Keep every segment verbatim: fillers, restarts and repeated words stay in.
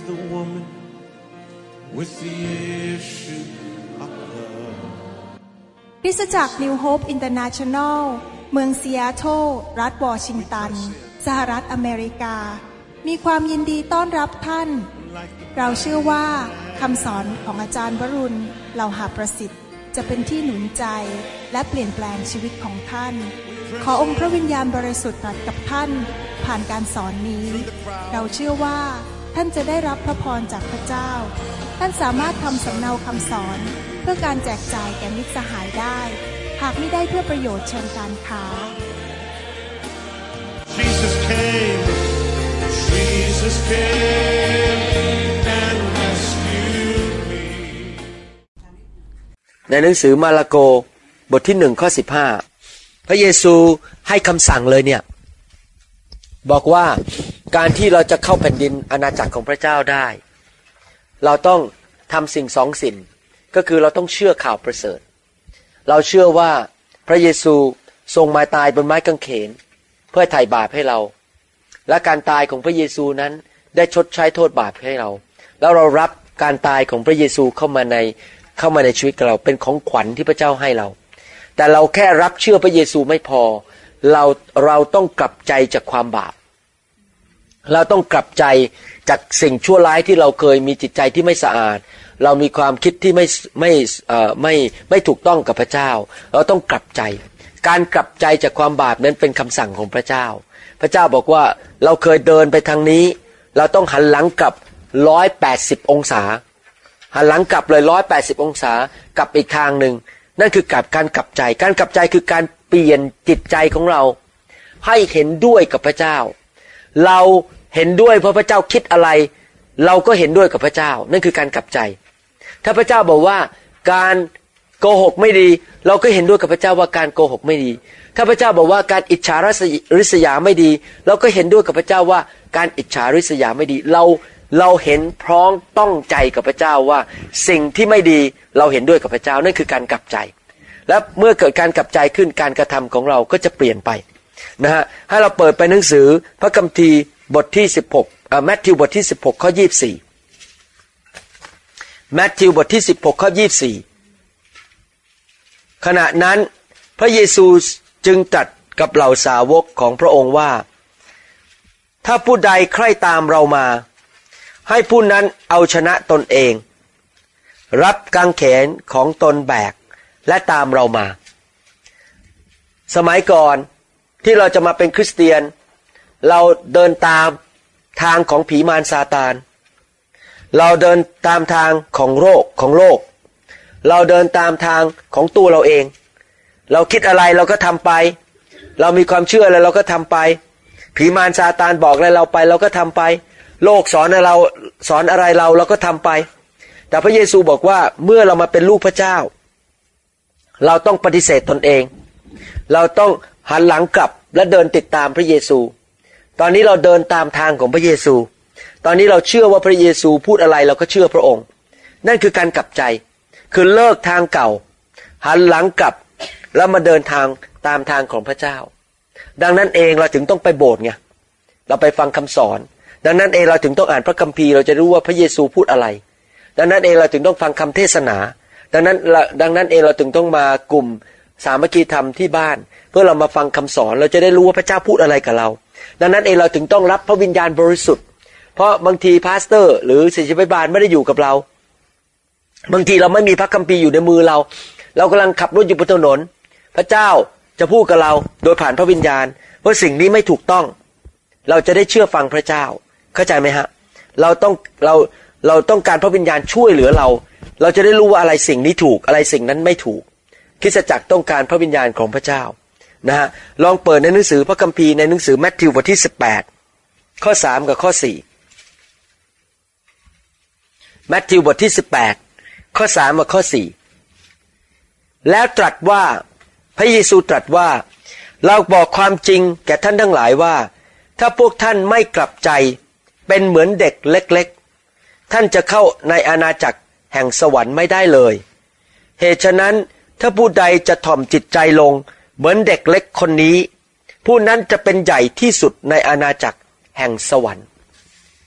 the woman with the issue of blood คริสตจักร New Hope International เมืองซีแอตเทิลรัฐวอชิงตันสหรัฐอเมริกามีความยินดีต้อนรับท่านเราเชื่อว่าคำสอนของอาจารย์วรุณเหล่าหาประสิทธิ์จะเป็นที่หนุนใจและเปลี่ยนแปลงชีวิตของท่านขอองค์พระวิญญาณบริสุทธิ์ตรัสกับท่านผ่านการสอนนี้เราเชื่อว่าท่านจะได้รับพระพรจากพระเจ้าท่านสามารถทำสำเนาคำสอนเพื่อการแจกจ่ายแก่มิตรสหายได้หากไม่ได้เพื่อประโยชน์เชิงการค้า Jesus came Jesus came and rescued me ในหนังสือมาระโกบทที่หนึ่งข้อสิบห้าพระเยซูให้คำสั่งเลยเนี่ยบอกว่าการที่เราจะเข้าแผ่นดินอาณาจักรของพระเจ้าได้เราต้องทำสิ่งสองสิ่งก็คือเราต้องเชื่อข่าวประเสริฐเราเชื่อว่าพระเยซูทรงมาตายบนไม้กางเขนเพื่อไถ่บาปให้เราและการตายของพระเยซูนั้นได้ชดใช้โทษบาปให้เราแล้วเรารับการตายของพระเยซูเข้ามาในเข้ามาในชีวิตเราเป็นของขวัญที่พระเจ้าให้เราแต่เราแค่รับเชื่อพระเยซูไม่พอเราเราต้องกลับใจจากความบาปเราต้องกลับใจจากสิ่งชั่วร้ายที่เราเคยมีจิตใจที่ไม่สะอาดเรามีความคิดที่ไม่ไม่เอ่อไม่ไม่ถูกต้องกับพระเจ้าเราต้องกลับใจการกลับใจจากความบาปนั้นเป็นคำสั่งของพระเจ้าพระเจ้าบอกว่าเราเคยเดินไปทางนี้เราต้องหันหลังกลับหนึ่งร้อยแปดสิบองศาหันหลังกลับเลยหนึ่งร้อยแปดสิบองศากลับอีกทางนึงนั่นคือกับการกลับใจการกลับใจคือการเปลี่ยนจิตใจของเราให้เห็นด้วยกับพระเจ้าเราเห็นด้วยเพราะพระเจ้าคิดอะไรเราก็เห็นด้วยกับพระเจ้านั่นคือการกลับใจถ้าพระเจ้าบอกว่าการโกหกไม่ดีเราก็เห็นด้วยกับพระเจ้าว่าการโกหกไม่ดีถ้าพระเจ้าบอกว่าการอิจฉาริษยาไม่ดีเราก็เห็นด้วยกับพระเจ้าว่าการอิจฉาริษยาไม่ดีเราเราเห็นพร้อมต้องใจกับพระเจ้าว่าสิ่งที่ไม่ดีเราเห็นด้วยกับพระเจ้านั่นคือการกลับใจและเมื่อเกิดการกลับใจขึ้นการกระทำของเราก็จะเปลี่ยนไปนะฮะให้เราเปิดไปหนังสือพระคัมภีร์บทที่สิบหกเอ่อมัทธิวบทที่สิบหกข้อยี่สิบสี่มัทธิวบทที่สิบหกข้อยี่สิบสี่ขณะนั้นพระเยซูจึงตรัสกับเหล่าสาวกของพระองค์ว่าถ้าผู้ใดใคร่ตามเรามาให้ผู้นั้นเอาชนะตนเองรับกางเขนของตนแบกและตามเรามาสมัยก่อนที่เราจะมาเป็นคริสเตียนเราเดินตามทางของผีมารซาตานเราเดินตามทางของโลกของโลกเราเดินตามทางของตัวเราเองเราคิดอะไรเราก็ทำไปเรามีความเชื่ออะไรเราก็ทำไปผีมารซาตานบอกอะไรเราไปเราก็ทำไปโลกสอนอะไรเราสอนอะไรเราเราก็ทำไปแต่พระเยซูบอกว่าเมื่อเรามาเป็นลูกพระเจ้าเราต้องปฏิเสธตนเองเราต้องหันหลังกลับและเดินติดตามพระเยซูตอนนี้เราเดินตามทางของพระเยซูตอนนี้เราเชื่อว่าพระเยซูพูดอะไรเราก็เชื่อพระองค์นั่นคือการกลับใจคือเลิกทางเก่าหันหลังกลับแล้วมาเดินทางตามทางของพระเจ้าดังนั้นเองเราถึงต้องไปโบสถ์ไงเราไปฟังคำสอนดังนั้นเองเราถึงต้องอ่านพระคัมภีร์เราจะรู้ว่าพระเยซูพูดอะไรดังนั้นเองเราถึงต้องฟังคำเทศนาดังนั้นดังนั้นเองเราถึงต้องมากลุ่มสามัคคีธรรมที่บ้านเพื่อเรามาฟังคำสอนเราจะได้รู้ว่าพระเจ้าพูดอะไรกับเราดังนั้นเองเราถึงต้องรับพระวิญญาณบริสุทธิ์เพราะบางทีพาสเตอร์หรือศิษยาภิบาลไม่ได้อยู่กับเราบางทีเราไม่มีพระคัมภีร์อยู่ในมือเราเรากำลังขับรถอยู่บนถนนพระเจ้าจะพูดกับเราโดยผ่านพระวิญญาณว่าสิ่งนี้ไม่ถูกต้องเราจะได้เชื่อฟังพระเจ้าเข้าใจไหมฮะเราต้องเราเราต้องการพระวิญญาณช่วยเหลือเราเราจะได้รู้ว่าอะไรสิ่งนี้ถูกอะไรสิ่งนั้นไม่ถูกคริสตจักรต้องการพระวิญญาณของพระเจ้านะฮะลองเปิดในหนังสือพระคัมภีร์ในหนังสือมัทธิวบทที่สิบแปดข้อสามกับข้อสี่มัทธิวบทที่สิบแปดข้อสามกับข้อสี่แล้วตรัสว่าพระเยซูตรัสว่าเราบอกความจริงแก่ท่านทั้งหลายว่าถ้าพวกท่านไม่กลับใจเป็นเหมือนเด็กเล็กๆท่านจะเข้าในอาณาจักรแห่งสวรรค์ไม่ได้เลยเหตุฉะนั้นถ้าผู้ใดจะถ่อมจิตใจลงเหมือนเด็กเล็กคนนี้ผู้นั้นจะเป็นใหญ่ที่สุดในอาณาจักรแห่งสวรรค์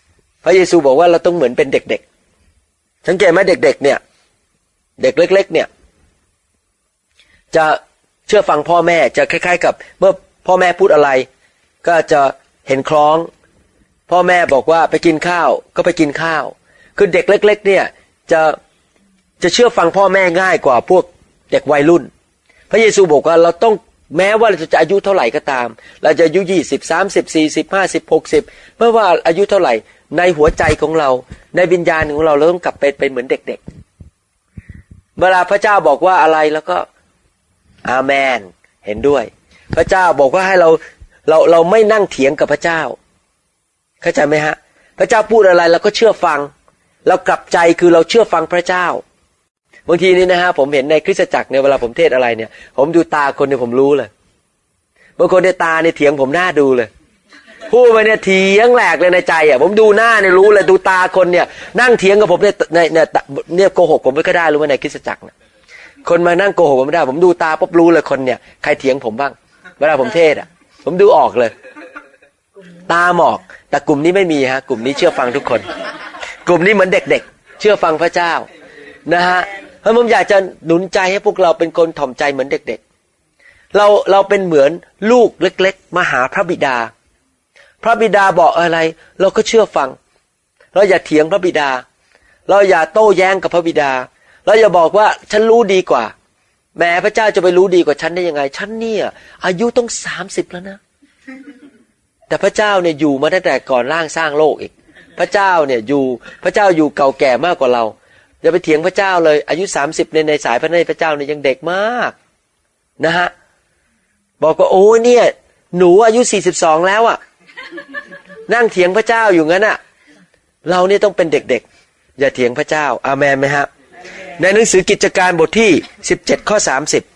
พระเยซูบอกว่าเราต้องเหมือนเป็นเด็กๆสังเกตไหมเด็กๆเนี่ยเด็กเล็กๆเนี่ยจะเชื่อฟังพ่อแม่จะคล้ายๆกับเมื่อพ่อแม่พูดอะไรก็จะเห็นคล้องพ่อแม่บอกว่าไปกินข้าวก็ไปกินข้าวคือเด็กเล็กๆเนี่ยจะจะเชื่อฟังพ่อแม่ง่ายกว่าพวกเด็กวัยรุ่นพระเยซูบอกว่าเราต้องแม้ว่าเราจะอายุเท่าไหร่ก็ตามเราจะอายุยี่สิบ สามสิบ สี่สิบ ห้าสิบ หกสิบไม่ว่าอายุเท่าไหร่ในหัวใจของเราในวิญญาณของเราเราต้องกลับไปเป็นเหมือนเด็กๆเวลาพระเจ้าบอกว่าอะไรแล้วก็อาเมนเห็นด้วยพระเจ้าบอกว่าให้เราเราเราไม่นั่งเถียงกับพระเจ้าเข้าใจไหมฮะพระเจ้าพูดอะไรเราก็เชื่อฟังเรากลับใจคือเราเชื่อฟังพระเจ้าบางทีนี่นะฮะผมเห็นในคริสตจักรเนี่ยเวลาผมเทศอะไรเนี่ยผมดูตาคนเนี่ยผมรู้เลยบางคนในตาเนี่ยเถียงผมหน้าดูเลยพูดไปเนี่ยเถียงแหลกเลยในใจอ่ะผมดูหน้าเนี่ยรู้เลยดูตาคนเนี่ยนั่งเถียงกับผมเนี่ยในเนี่ยเนี่ยโกหกผมไม่ก็ได้รู้ไหมในคริสตจักรเนี่ยคนมานั่งโกหกผมไม่ได้ผมดูตาปุ๊บรู้เลยคนเนี่ยใครเถียงผมบ้างเวลาผมเทศอ่ะผมดูออกเลยตาหมอกแต่กลุ่มนี้ไม่มีฮะกลุ่มนี้เชื่อฟังทุกคนกลุ่มนี้เหมือนเด็กๆเชื่อฟังพระเจ้านะฮะเพราะผมอยากจะหนุนใจให้พวกเราเป็นคนถ่อมใจเหมือนเด็กๆเราเราเป็นเหมือนลูกเล็กๆมาหาพระบิดาพระบิดาบอกอะไรเราก็เชื่อฟังเราอย่าเถียงพระบิดาเราอย่าโต้แย้งกับพระบิดาเราอย่าบอกว่าฉันรู้ดีกว่าแม้พระเจ้าจะไปรู้ดีกว่าฉันได้ยังไงฉันเนี่ยอายุต้องสามสิบแล้วนะแต่พระเจ้าเนี่ยอยู่มาตั้งแต่ก่อนร่างสร้างโลกอีกพระเจ้าเนี่ยอยู่พระเจ้าอยู่เก่าแก่มากกว่าเราอย่าไปเถียงพระเจ้าเลยอายุสามสิบในในสายพระเนตรพระเจ้าเนี่ยยังเด็กมากนะฮะบอกว่าโอ้เนี่ยหนูอายุสี่สิบสองแล้วอ่ะนั่งเถียงพระเจ้าอยู่งั้นอ่ะเราเนี่ยต้องเป็นเด็กๆอย่าเถียงพระเจ้าอาเมนไหมฮะในหนังสือกิจการบทที่สิบเจ็ดข้อสามสิบ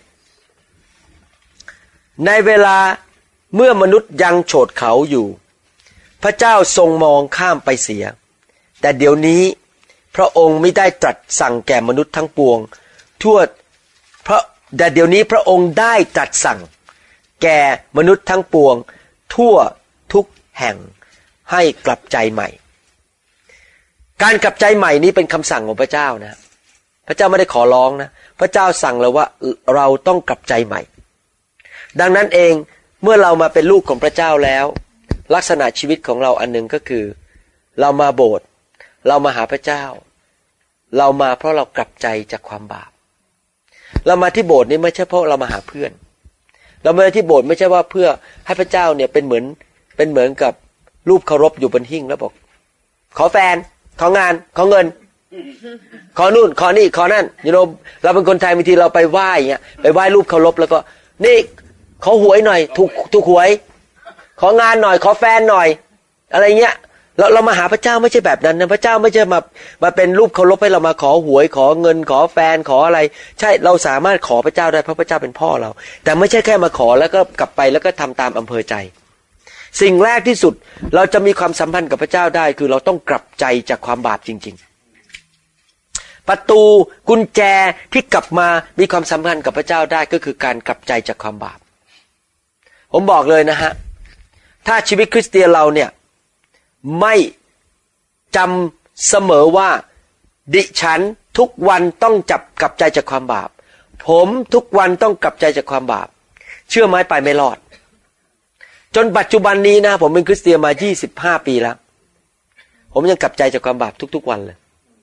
ในเวลาเมื่อมนุษย์ยังโฉดเขาอยู่พระเจ้าทรงมองข้ามไปเสียแต่เดี๋ยวนี้พระองค์ไม่ได้ตรัสสั่งแก่มนุษย์ทั้งปวงทั่วเพราะแต่เดี๋ยวนี้พระองค์ได้ตรัสสั่งแก่มนุษย์ทั้งปวงทั่วทุกแห่งให้กลับใจใหม่การกลับใจใหม่นี้เป็นคำสั่งของพระเจ้านะพระเจ้าไม่ได้ขอร้องนะพระเจ้าสั่งเราว่าเราต้องกลับใจใหม่ดังนั้นเองเมื่อเรามาเป็นลูกของพระเจ้าแล้วลักษณะชีวิตของเราอันหนึ่งก็คือเรามาโบสถ์เรามาหาพระเจ้าเรามาเพราะเรากลับใจจากความบาปเรามาที่โบสถ์นี้ไม่ใช่เพราะเรามาหาเพื่อนเรามาที่โบสถ์ไม่ใช่ว่าเพื่อให้พระเจ้าเนี่ยเป็นเหมือนเป็นเหมือนกับรูปเคารพอยู่บนหิ้งแล้วบอกขอแฟนของานขอเงินขอนู่นขอนี่ขอนั่นyou knowเราเป็นคนไทยบางทีเราไปไหว้เงี้ยไปไหว้รูปเคารพแล้วก็นี่ขอหวยหน่อยถูกถูกหวยของานหน่อยขอแฟนหน่อยอะไรเงี้ยเราเรามาหาพระเจ้าไม่ใช่แบบนั้นนะพระเจ้าไม่ใช่มามาเป็นรูปเคารพให้เรามาขอหวยขอเงินขอแฟนขออะไรใช่เราสามารถขอพระเจ้าได้เพราะพระเจ้าเป็นพ่อเราแต่ไม่ใช่แค่มาขอแล้วก็กลับไปแล้วก็ทำตามอำเภอใจสิ่งแรกที่สุดเราจะมีความสัมพันธ์กับพระเจ้าได้คือเราต้องกลับใจจากความบาปจริงๆประตูกุญแจที่กลับมามีความสัมพันธ์กับพระเจ้าได้ก็คือการกลับใจจากความบาปผมบอกเลยนะฮะถ้าชีวิตคริสเตียนเราเนี่ยไม่จำเสมอว่าดิฉันทุกวันต้องจับกลับใจจากความบาปผมทุกวันต้องกลับใจจากความบาปเชื่อไหมไปไม่รอดจนปัจจุบันนี้นะผมเป็นคริสเตียนมายี่สิบห้าปีแล้วผมยังกลับใจจากความบาปทุกๆวันเลย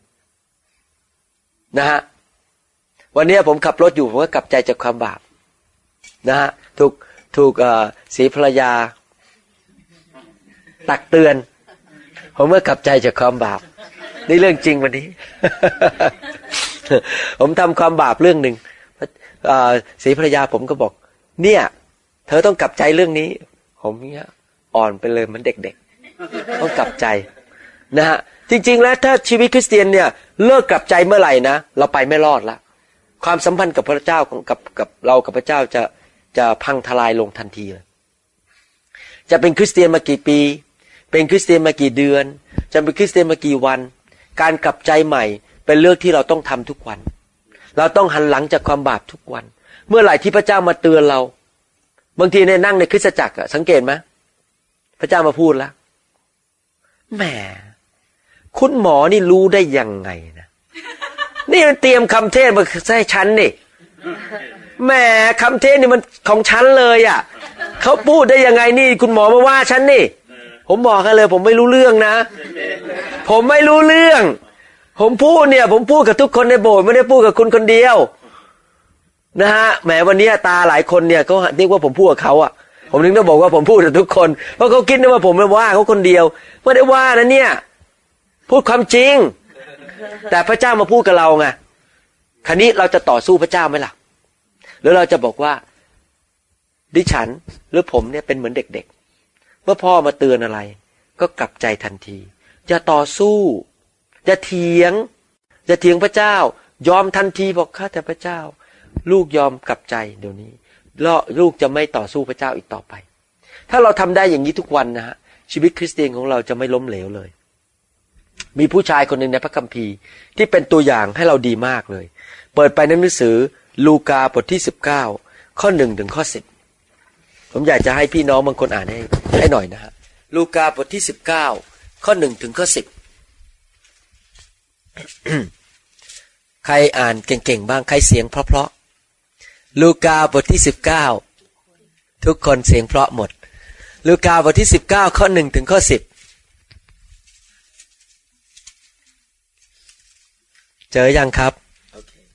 นะฮะวันนี้ผมขับรถอยู่ผมก็กลับใจจากความบาปนะฮะถูกถูกศรีภรรยาตักเตือนผมก็กลับใจจากความบาปนี่เรื่องจริงวันนี้ ผมทำความบาปเรื่องหนึ่งศรีภรรยาผมก็บอกเนี่ยเธอต้องกลับใจเรื่องนี้ผมเนี่ยอ่อนไปเลยเหมือนเด็กๆต้องกลับใจนะฮะจริงๆแล้วถ้าชีวิตคริสเตียนเนี่ยเลิกกลับใจเมื่อไหร่นะเราไปไม่รอดละความสัมพันธ์กับพระเจ้าของกับกับเรากับพระเจ้าจะจะพังทลายลงทันทีเลยจะเป็นคริสเตียนมากี่ปีเป็นคริสเตียนมากี่เดือนจะเป็นคริสเตียนมากี่วันการกลับใจใหม่เป็นเรื่องที่เราต้องทำทุกวันเราต้องหันหลังจากความบาปทุกวันเมื่อไหร่ที่พระเจ้ามาเตือนเราบางทีเนี่ยนั่งในคริสตจักรสังเกตไหมพระเจ้ามาพูดแล้วแหมคุณหมอนี่รู้ได้ยังไงนะนี่มันเตรียมคำเทศมาให้ฉันนี่แหมคำเทศนี่มันของฉันเลยอ่ะเขาพูดได้ยังไงนี่คุณหมอมาว่าฉันนี่ผมบอกกันเลยผมไม่รู้เรื่องนะผมไม่รู้เรื่องผมพูดเนี่ยผมพูดกับทุกคนในโบสถ์ไม่ได้พูดกับคุณคนเดียวนะฮะแหมวันนี้ตาหลายคนเนี่ยก็นึกว่าผมพูดกับเขาอ่ะผมนึกต้องบอกว่าผมพูดกับทุกคนเพราะเขาคิดว่าผมไม่ว่าเขาคนเดียวไม่ได้ว่านะเนี่ยพูดความจริงแต่พระเจ้ามาพูดกับเราไงคราวนี้เราจะต่อสู้พระเจ้าไหมล่ะหรือเราจะบอกว่าดิฉันหรือผมเนี่ยเป็นเหมือนเด็กๆเมื่อพ่อมาเตือนอะไรก็กลับใจทันทีอย่าต่อสู้อย่าเถียงอย่าเถียงพระเจ้ายอมทันทีบอกข้าแต่พระเจ้าลูกยอมกลับใจเดี๋ยวนี้แล้วลูกจะไม่ต่อสู้พระเจ้าอีกต่อไปถ้าเราทำได้อย่างนี้ทุกวันนะฮะชีวิตคริสเตียนของเราจะไม่ล้มเหลวเลยมีผู้ชายคนหนึ่งในพระคัมภีร์ที่เป็นตัวอย่างให้เราดีมากเลยเปิดไปในหนังสือลูกาบทที่สิบเก้าข้อหนึ่งถึงข้อสิบผมอยากจะให้พี่น้องบางคนอ่านให้ให้หน่อยนะฮะลูกาบทที่สิบเก้าข้อหนึ่งถึงข้อสิบ ใครอ่านเก่งๆบ้างใครเสียงเพราะๆลูกาบทที่สิบเก้าทุกคนเสียงเพราะหมดลูกาบทที่สิบเก้าข้อหนึ่งถึงข้อสิบเจอยังครับ okay.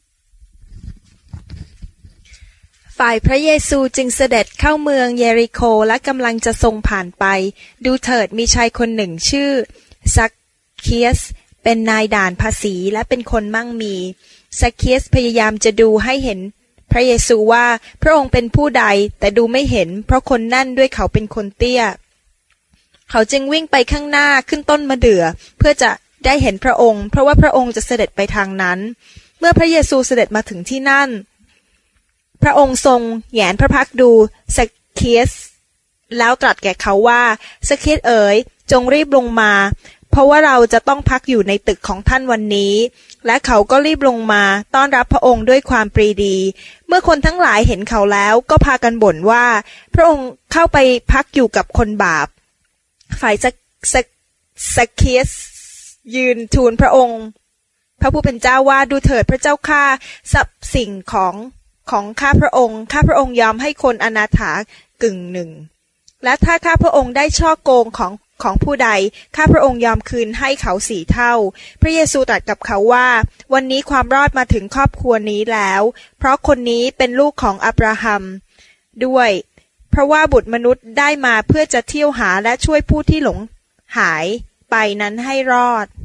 ฝ่ายพระเยซูจึงเสด็จเข้าเมืองเยริโคและกำลังจะทรงผ่านไปดูเถิดมีชายคนหนึ่งชื่อซักเคียสเป็นนายด่านภาษีและเป็นคนมั่งมีซักเคียสพยายามจะดูให้เห็นพระเยซูว่าพระองค์เป็นผู้ใดแต่ดูไม่เห็นเพราะคนนั่นด้วยเขาเป็นคนเตี้ยเขาจึงวิ่งไปข้างหน้าขึ้นต้นมะเดื่อเพื่อจะได้เห็นพระองค์เพราะว่าพระองค์จะเสด็จไปทางนั้นเมื่อพระเยซูเสด็จมาถึงที่นั่นพระองค์ทรงแหงนพระพักดูซักเคียสแล้วตรัสแก่เขาว่าซักเคียสเอ๋ยจงรีบลงมาเพราะว่าเราจะต้องพักอยู่ในตึกของท่านวันนี้และเขาก็รีบลงมาต้อนรับพระองค์ด้วยความปรีดีเมื่อคนทั้งหลายเห็นเขาแล้วก็พากันบ่นว่าพระองค์เข้าไปพักอยู่กับคนบาปฝ่ายซักซักเคียสยืนทูลพระองค์พระผู้เป็นเจ้าว่าดูเถิดพระเจ้าข้าทรัพย์สิ่งของของข้าพระองค์ข้าพระองค์ยอมให้คนอนาถากึ่งหนึ่งและถ้าข้าพระองค์ได้ช่อโกงของของผู้ใดข้าพระองค์ยอมคืนให้เขาสี่เท่าพระเยซูตรัสกับเขาว่าวันนี้ความรอดมาถึงครอบครัวนี้แล้วเพราะคนนี้เป็นลูกของอับราฮัมด้วยเพราะว่าบุตรมนุษย์ได้มาเพื่อจะเที่ยวหาและช่วยผู้ที่หลงหายไปนั้นให้รอด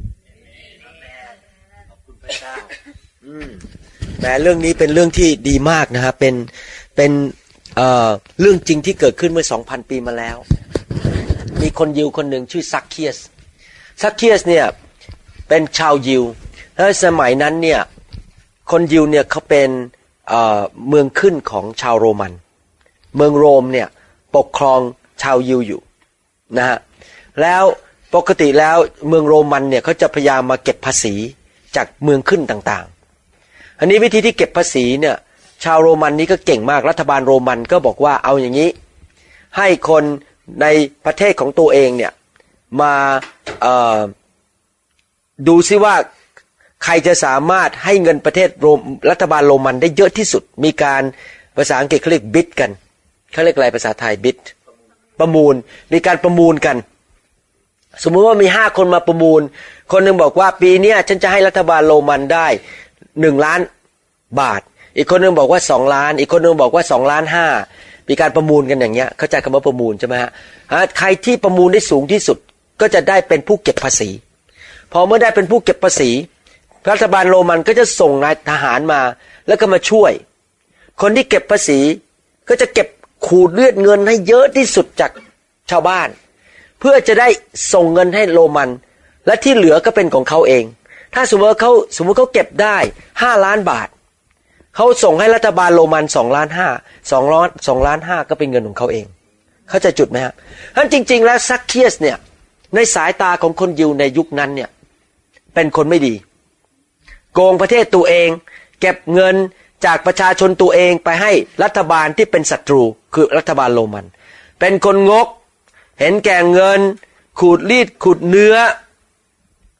แต่เรื่องนี้เป็นเรื่องที่ดีมากนะฮะเป็นเป็นเอ่อเรื่องจริงที่เกิดขึ้นเมื่อ สองพัน ปีมาแล้วมีคนยิวคนหนึ่งชื่อซักเคียสซักเคียสเนี่ยเป็นชาวยิวแล้วสมัยนั้นเนี่ยคนยิวเนี่ยเขาเป็นเอ่อเมืองขึ้นของชาวโรมันเมืองโรมเนี่ยปกครองชาวยิวอยู่นะฮะแล้วปกติแล้วเมืองโรมันเนี่ยเขาจะพยายามมาเก็บภาษีจากเมืองขึ้นต่างๆอันนี้วิธีที่เก็บภาษีเนี่ยชาวโรมันนี้ก็เก่งมากรัฐบาลโรมันก็บอกว่าเอาอย่างนี้ให้คนในประเทศของตัวเองเนี่ยมาเอ่อดูซิว่าใครจะสามารถให้เงินประเทศโรมรัฐบาลโรมันได้เยอะที่สุดมีการภาษาอังกฤษเขาเรียกบิดกันเขาเรียกอะไรภาษาไทยบิดประมูลมีการประมูลกันสมมุติว่ามีห้าคนมาประมูลคนหนึ่งบอกว่าปีนี้ฉันจะให้รัฐบาลโรมันได้หนึ่งล้านบาทอีกคนหนึ่งบอกว่าสองล้านอีกคนหนึ่งบอกว่าสองล้านห้ามีการประมูลกันอย่างเงี้ยเข้าใจคำว่าประมูลใช่ไหมฮะใครที่ประมูลได้สูงที่สุดก็จะได้เป็นผู้เก็บภาษีพอเมื่อได้เป็นผู้เก็บภาษีรัฐบาลโรมันก็จะส่งนายทหารมาแล้วก็มาช่วยคนที่เก็บภาษีก็จะเก็บขูดเลือดเงินให้เยอะที่สุดจากชาวบ้านเพื่อจะได้ส่งเงินให้โรมันและที่เหลือก็เป็นของเขาเองถ้าสมมติเขาสมมติเขาเก็บได้ห้าล้านบาทเขาส่งให้รัฐบาลโรมันสองล้านห้า สองล้านสองล้านห้าก็เป็นเงินของเขาเองเข้าใจจุดไหมครับฉะนั้นจริงๆแล้วซักเคียสเนี่ยในสายตาของคนยิวในยุคนั้นเนี่ยเป็นคนไม่ดีโกงประเทศตัวเองเก็บเงินจากประชาชนตัวเองไปให้รัฐบาลที่เป็นศัตรูคือรัฐบาลโรมันเป็นคนงกเห็นแก่เงินขูดรีดขูดเนื้อ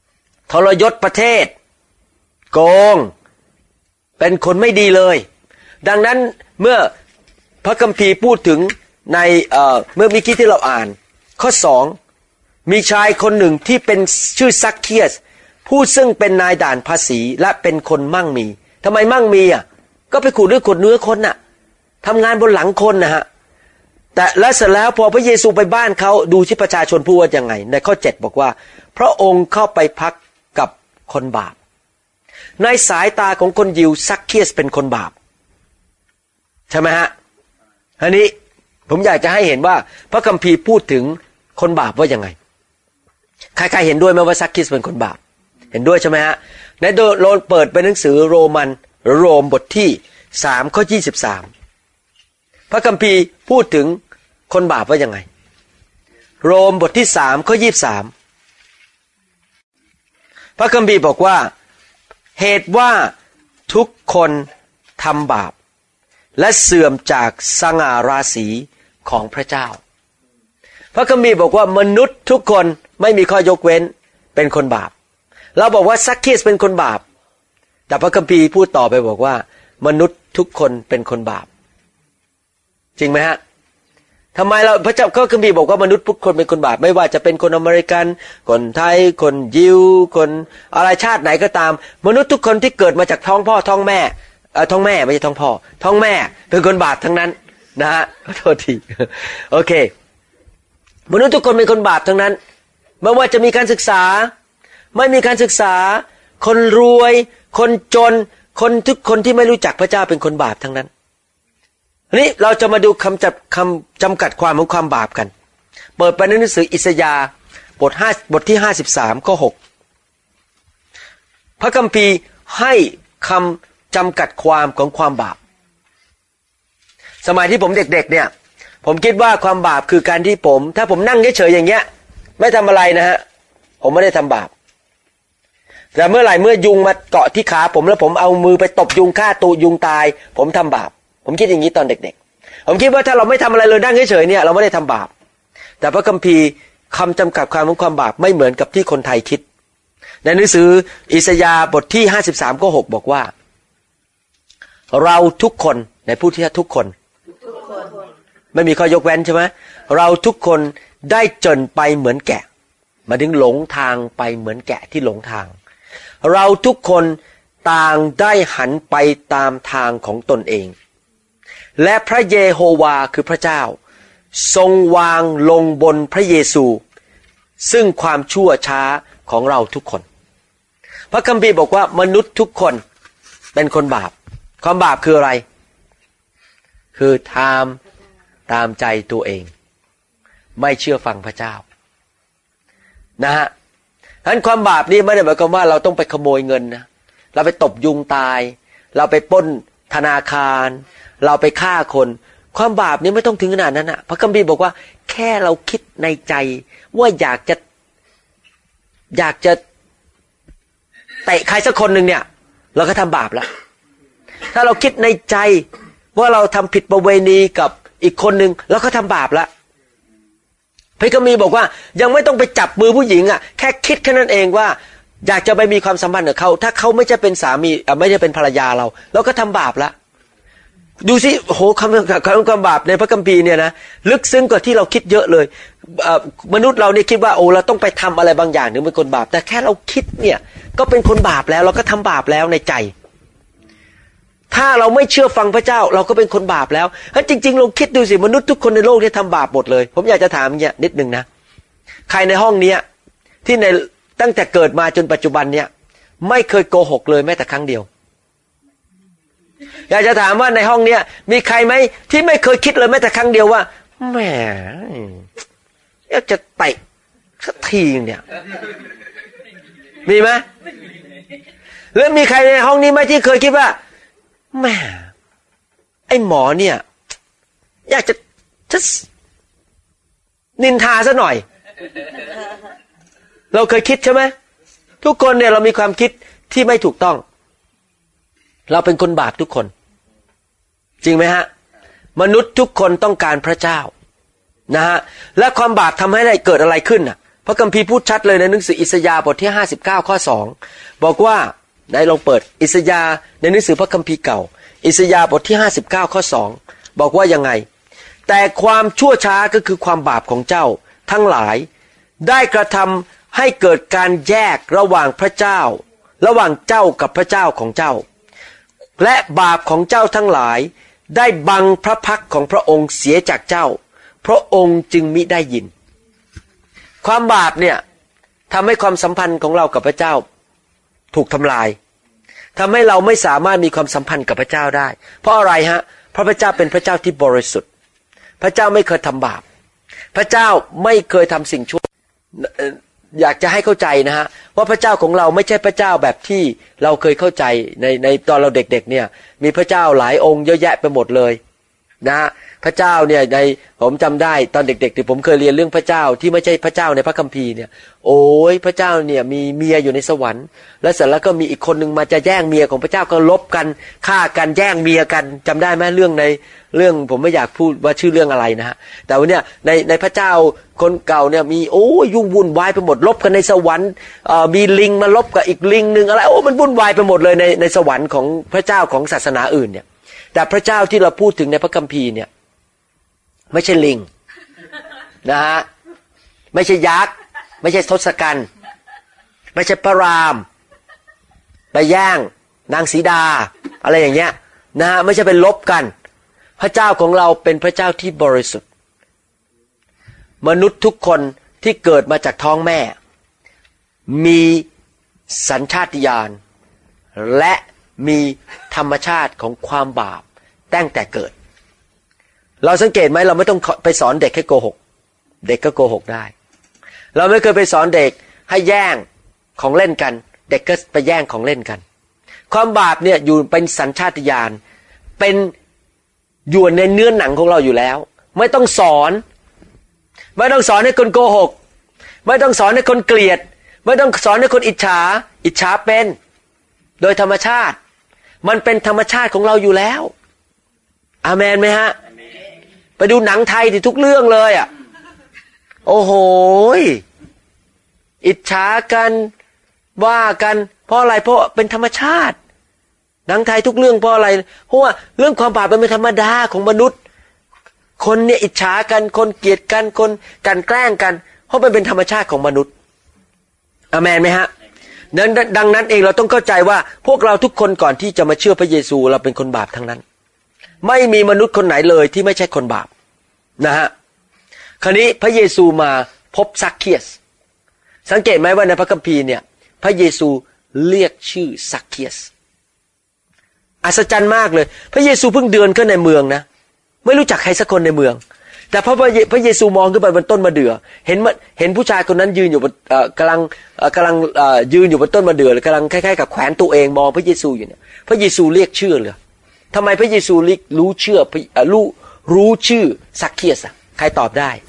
ทรยศประเทศโกงเป็นคนไม่ดีเลยดังนั้นเมื่อพระคัมภีร์พูดถึงในเอ่อเมื่อเมื่อกี้ที่เราอ่านข้อสองมีชายคนหนึ่งที่เป็นชื่อซักเคียสผู้ซึ่งเป็นนายด่านภาษีและเป็นคนมั่งมีทำไมมั่งมีอ่ะก็ไปขูดด้วยขวดเนื้อคนน่ะทำงานบนหลังคนนะฮะแต่แล้วเสร็จแล้วพอพระเยซูไปบ้านเขาดูที่ประชาชนพูดว่ายังไงในข้อเจ็ดบอกว่าพระองค์เข้าไปพักกับคนบาปในสายตาของคนยิวซักเคียสเป็นคนบาปใช่ไหมฮะอันนี้ผมอยากจะให้เห็นว่าพระคัมภีร์พูดถึงคนบาปว่ายังไงใครๆเห็นด้วยไหมว่าซักเคียสเป็นคนบาปเห็นด้วยใช่ไหมฮะในโลนเปิดเป็นหนังสือโรมันหรือโรมบทที่สามข้อยี่สิบสามพระคัมภีร์พูดถึงคนบาปว่ายังไงโรมบทที่สามข้อยี่สิบสามพระคัมภีร์บอกว่าเหตุว่าทุกคนทำบาปและเสื่อมจากสง่าราศีของพระเจ้าพระคัมภีร์บอกว่ามนุษย์ทุกคนไม่มีข้อยกเว้นเป็นคนบาปเราบอกว่าซักเคียสเป็นคนบาปแต่พระคัมภีร์พูดต่อไปบอกว่ามนุษย์ทุกคนเป็นคนบาปจริงไหมฮะทำไมเราพระเจ้าก็คัมภีร์บอกว่ามนุษย์ทุกคนเป็นคนบาปไม่ว่าจะเป็นคนอเมริกันคนไทยคนยิวคนอะไรชาติไหนก็ตามมนุษย์ทุกคนที่เกิดมาจากท้องพ่อท้องแม่เอ่อท้องแม่ไม่ใช่ท้องพ่อท้องแม่เป็นคนบาปทั้งนั้นนะฮะขอโทษทีโอเคมนุษย์ทุกคนเป็นคนบาปทั้งนั้นไม่ว่าจะมีการศึกษาไม่มีการศึกษาคนรวยคนจนคนทุกคนที่ไม่รู้จักพระเจ้าเป็นคนบาปทั้งนั้นทีนี้เราจะมาดูคำจับคำจำกัดความของความบาปกันเปิดไปในหนังสืออิสยาห์บทห้าบทที่ห้าสิบสามข้อหกพระคัมภีร์ให้คำจำกัดความของความบาปสมัยที่ผมเด็กๆเนี่ยผมคิดว่าความบาปคือการที่ผมถ้าผมนั่งเฉยๆอย่างเงี้ยไม่ทำอะไรนะฮะผมไม่ได้ทำบาปแต่เมื่อไหร่เมื่อยุงมาเกาะที่ขาผมแล้วผมเอามือไปตบยุงฆ่าตูยุงตายผมทำบาปผมคิดอย่างนี้ตอนเด็กๆผมคิดว่าถ้าเราไม่ทำอะไรเลยนั่งเฉยๆเนี่ยเราไม่ได้ทำบาปแต่พระคัมภีร์คำจำกัดความของความบาปไม่เหมือนกับที่คนไทยคิดในหนังสืออิสยาห์บทที่ห้าสิบสามข้อหกบอกว่าเราทุกคนในผู้ที่ทุกคนไม่มีข้อยกเว้นใช่ไหมเราทุกคนได้จนไปเหมือนแกะมาถึงหลงทางไปเหมือนแกะที่หลงทางเราทุกคนต่างได้หันไปตามทางของตนเองและพระเยโฮวาคือพระเจ้าทรงวางลงบนพระเยซูซึ่งความชั่วช้าของเราทุกคนพระคัมภีร์บอกว่ามนุษย์ทุกคนเป็นคนบาปความบาปคืออะไรคือทำตามใจตัวเองไม่เชื่อฟังพระเจ้านะฮะฉะนั้นความบาปนี้ไม่ได้หมายความว่าเราต้องไปขโมยเงินนะเราไปตบยุงตายเราไปปล้นธนาคารเราไปฆ่าคนความบาปนี้ไม่ต้องถึงขนาดนั้นนะพระคัมภีร์บอกว่าแค่เราคิดในใจว่าอยากจะอยากจะเตะใครสักคนหนึ่งเนี่ยเราก็ทำบาปแล้วถ้าเราคิดในใจว่าเราทำผิดประเวณีกับอีกคนหนึ่งเราก็ทำบาปแล้วพระคัมภีร์บอกว่ายังไม่ต้องไปจับมือผู้หญิงอ่ะแค่คิดแค่นั้นเองว่าอยากจะไปมีความสัมพันธ์กับเขาถ้าเขาไม่ใช่เป็นสามีไม่ใช่เป็นภรรยาเราเราก็ทำบาปแล้วดูสิโอ้โหคำคำความบาปในพระคัมภีร์เนี่ยนะลึกซึ้งกว่าที่เราคิดเยอะเลยมนุษย์เราเนี่ยคิดว่าโอ้เราต้องไปทำอะไรบางอย่างถึงเป็นคนบาปแต่แค่เราคิดเนี่ยก็เป็นคนบาปแล้วเราก็ทำบาปแล้วในใจถ้าเราไม่เชื่อฟังพระเจ้าเราก็เป็นคนบาปแล้วเพราะจริงๆลองคิดดูสิมนุษย์ทุกคนในโลกนี้ทำบาปหมดเลยผมอยากจะถามเนี่ยนิดนึงนะใครในห้องนี้ที่ในตั้งแต่เกิดมาจนปัจจุบันเนี่ยไม่เคยโกหกเลยแม้แต่ครั้งเดียวอยากจะถามว่าในห้องนี้มีใครไหมที่ไม่เคยคิดเลยแม้แต่ครั้งเดียวว่าแหมอยากจะเตะสักทีเนี่ยมีไหมหรือมีใครในห้องนี้ไหมที่เคยคิดว่าแหมไอ้หมอเนี่ยอยากจะจะนินทาซะหน่อยเราเคยคิดใช่ไหมทุกคนเนี่ยเรามีความคิดที่ไม่ถูกต้องเราเป็นคนบาปทุกคนจริงไหมฮะมนุษย์ทุกคนต้องการพระเจ้านะฮะและความบาปทำให้อะไรเกิดอะไรขึ้นน่ะพระคัมภีร์พูดชัดเลยในหนังสืออิสยาห์บทที่ห้าสิบเก้าข้อสองบอกว่าไหนลองเปิดอิสยาห์ในหนังสือพระคัมภีร์เก่าอิสยาห์บทที่ห้าสิบเก้าข้อสองบอกว่ายังไงแต่ความชั่วช้าก็คือความบาปของเจ้าทั้งหลายได้กระทำให้เกิดการแยกระหว่างพระเจ้าระหว่างเจ้ากับพระเจ้าของเจ้าและบาปของเจ้าทั้งหลายได้บังพระพักของพระองค์เสียจากเจ้าพระองค์จึงมิได้ยินความบาปเนี่ยทำให้ความสัมพันธ์ของเรากับพระเจ้าถูกทำลายทำให้เราไม่สามารถมีความสัมพันธ์กับพระเจ้าได้เพราะอะไรฮะเพราะพระเจ้าเป็นพระเจ้าที่บริสุทธิ์พระเจ้าไม่เคยทำบาปพระเจ้าไม่เคยทำสิ่งชั่วอยากจะให้เข้าใจนะฮะว่าพระเจ้าของเราไม่ใช่พระเจ้าแบบที่เราเคยเข้าใจในในตอนเราเด็กๆเนี่ยมีพระเจ้าหลายองค์เยอะแยะไปหมดเลยนะฮะพระเจ้าเนี่ยในผมจำได้ตอนเด็กๆที่ผมเคยเรียนเรื่องพระเจ้าที่ไม่ใช่พระเจ้าในพระคัมภีร์เนี่ยโอ้ยพระเจ้าเนี่ยมีเมียอยู่ในสวรรค์แล้วเสร็จแล้วก็มีอีกคนนึงมาจะแย่งเมียของพระเจ้าก็ลบกันฆ่ากันแย่งเมียกันจำได้ไหมเรื่องในเรื่องผมไม่อยากพูดว่าชื่อเรื่องอะไรนะฮะแต่ว่าเนี่ยในในพระเจ้าคนเก่าเนี่ยมีโอ้ยยุ่งวุ่นวายไปหมดลบกันในสวรรค์เอ่อมีลิงมาลบกับอีกลิงนึงอะไรโอ้มันวุ่นวายไปหมดเลยในในสวรรค์ของพระเจ้าของศาสนาอื่นเนี่ยแต่พระเจ้าที่เราพูดถึงในพระคัมภีร์เนี่ยไม่ใช่ลิงนะฮะไม่ใช่ยักษ์ไม่ใช่ทศกัณฐ์ไม่ใช่พระรามไปแย่งนางสีดาอะไรอย่างเงี้ยนะฮะไม่ใช่เป็นลบกันพระเจ้าของเราเป็นพระเจ้าที่บริสุทธิ์มนุษย์ทุกคนที่เกิดมาจากท้องแม่มีสัญชาตญาณและมีธรรมชาติของความบาปตั้งแต่เกิดเราสังเกตไหมเราไม่ต้องไปสอนเด็กให้โกหกเด็กก็โกหกได้เราไม่เคยไปสอนเด็กให้แย่งของเล่นกันเด็กก็ไปแย่งของเล่นกันความบาปเนี่ยอยู่เป็นสัญชาตญาณเป็นอยู่ในเนื้อหนังของเราอยู่แล้วไม่ต้องสอนไม่ต้องสอนให้คนโกหกไม่ต้องสอนให้คนเกลียดไม่ต้องสอนให้คนอิจฉาอิจฉาเป็นโดยธรรมชาติมันเป็นธรรมชาติของเราอยู่แล้วอาเมนไหมฮะไปดูหนังไทยที่ทุกเรื่องเลยอ่ะโอ้โหอิจฉากันว่ากันเพราะอะไรเพราะเป็นธรรมชาติหนังไทยทุกเรื่องเพราะอะไรเพราะว่าเรื่องความบาปเป็นธรรมดาของมนุษย์คนเนี่ยอิจฉากันคนเกลียดกันคนกันแกล้งกันเพราะมันเป็นธรรมชาติของมนุษย์อาเมนไหมฮะนั้นดังนั้นเองเราต้องเข้าใจว่าพวกเราทุกคนก่อนที่จะมาเชื่อพระเยซูเราเป็นคนบาปทั้งนั้นไม่มีมนุษย์คนไหนเลยที่ไม่ใช่คนบาปนะฮะคราวนี้พระเยซูมาพบซักเคียสสังเกตไหมว่าในพระคัมภีร์เนี่ยพระเยซูเรียกชื่อซักเคียสอัศจรรย์มากเลยพระเยซูเพิ่งเดินเข้าในเมืองนะไม่รู้จักใครสักคนในเมืองแต่พอพระเยซูมองขึ้นไปบนต้นมะเดื่อเห็นเห็นผู้ชายคนนั้นยืนอยู่บนกำลังกำลังยืนอยู่บนต้นมะเดื่อเลยกำลังคล้ายๆกับแขวนตัวเองมองพระเยซูอยู่เนี่ยพระเยซูเรียกชื่อเลยทำไมพระเยซูรู้เชื่อรู้รู้ชื่อซักเคียสอ่ะใครตอบได้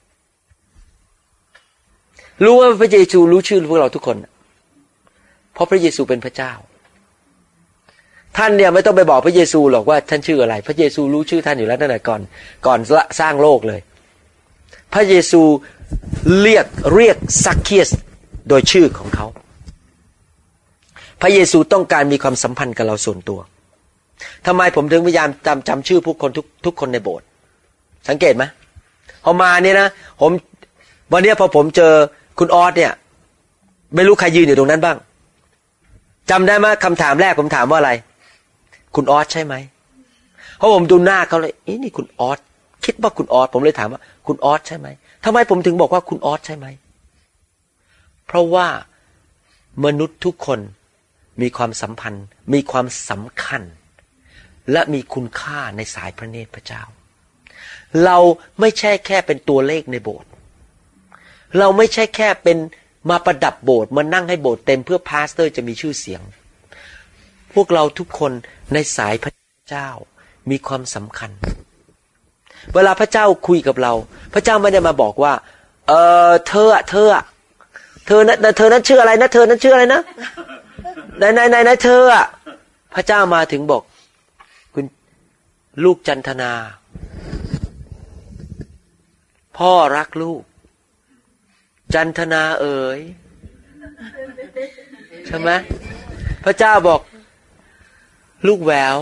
รู้ว่าพระเยซูรู้ชื่อพวกเราทุกคนเพราะพระเยซูเป็นพระเจ้าท่านเนี่ยไม่ต้องไปบอกพระเยซูหรอกว่าท่านชื่ออะไรพระเยซูรู้ชื่อท่านอยู่แล้วตั้งแต่ก่อนก่อนสร้างโลกเลยพระเยซูเรียกเรียกซักเคียสโดยชื่อของเขาพระเยซูต้องการมีความสัมพันธ์กับเราส่วนตัวทำไมผมถึงพยายามจำจำชื่อผู้คนทุกทุกคนในโบสถ์สังเกตไหมพอมาเนี่ยนะผมวันนี้พอผมเจอคุณออสเนี่ยไม่รู้ใครยืนอยู่ตรงนั้นบ้างจำได้ไหมคำถามแรกผมถามว่าอะไรคุณออสใช่ไหมเพราะผมดูหน้าเขาเลยอีนี่คุณออสคิดว่าคุณออสผมเลยถามว่าคุณออสใช่ไหมทำไมผมถึงบอกว่าคุณออสใช่ไหมเพราะว่ามนุษย์ทุกคนมีความสัมพันธ์มีความสำคัญและมีคุณค่าในสายพระเนตรพระเจ้าเราไม่ใช่แค่เป็นตัวเลขในโบสถ์เราไม่ใช่แค่เป็นมาประดับโบสถ์มานั่งให้โบสถ์เต็มเพื่อพาสเตอร์จะมีชื่อเสียงพวกเราทุกคนในสายพระเจ้ามีความสำคัญเวลาพระเจ้าคุยกับเราพระเจ้าไม่ได้มาบอกว่าเออเธออะเธออะเธอนะเธอนั้นชื่ออะไรนะเธอนั้นชื่ออะไรนะไหนไหนไหนไหนเธออะพระเจ้ามาถึงบอกคุณลูกจันทนาพ่อรักลูกจันทนาเอ๋ยใช่ไหมพระเจ้าบอกลูกแหวว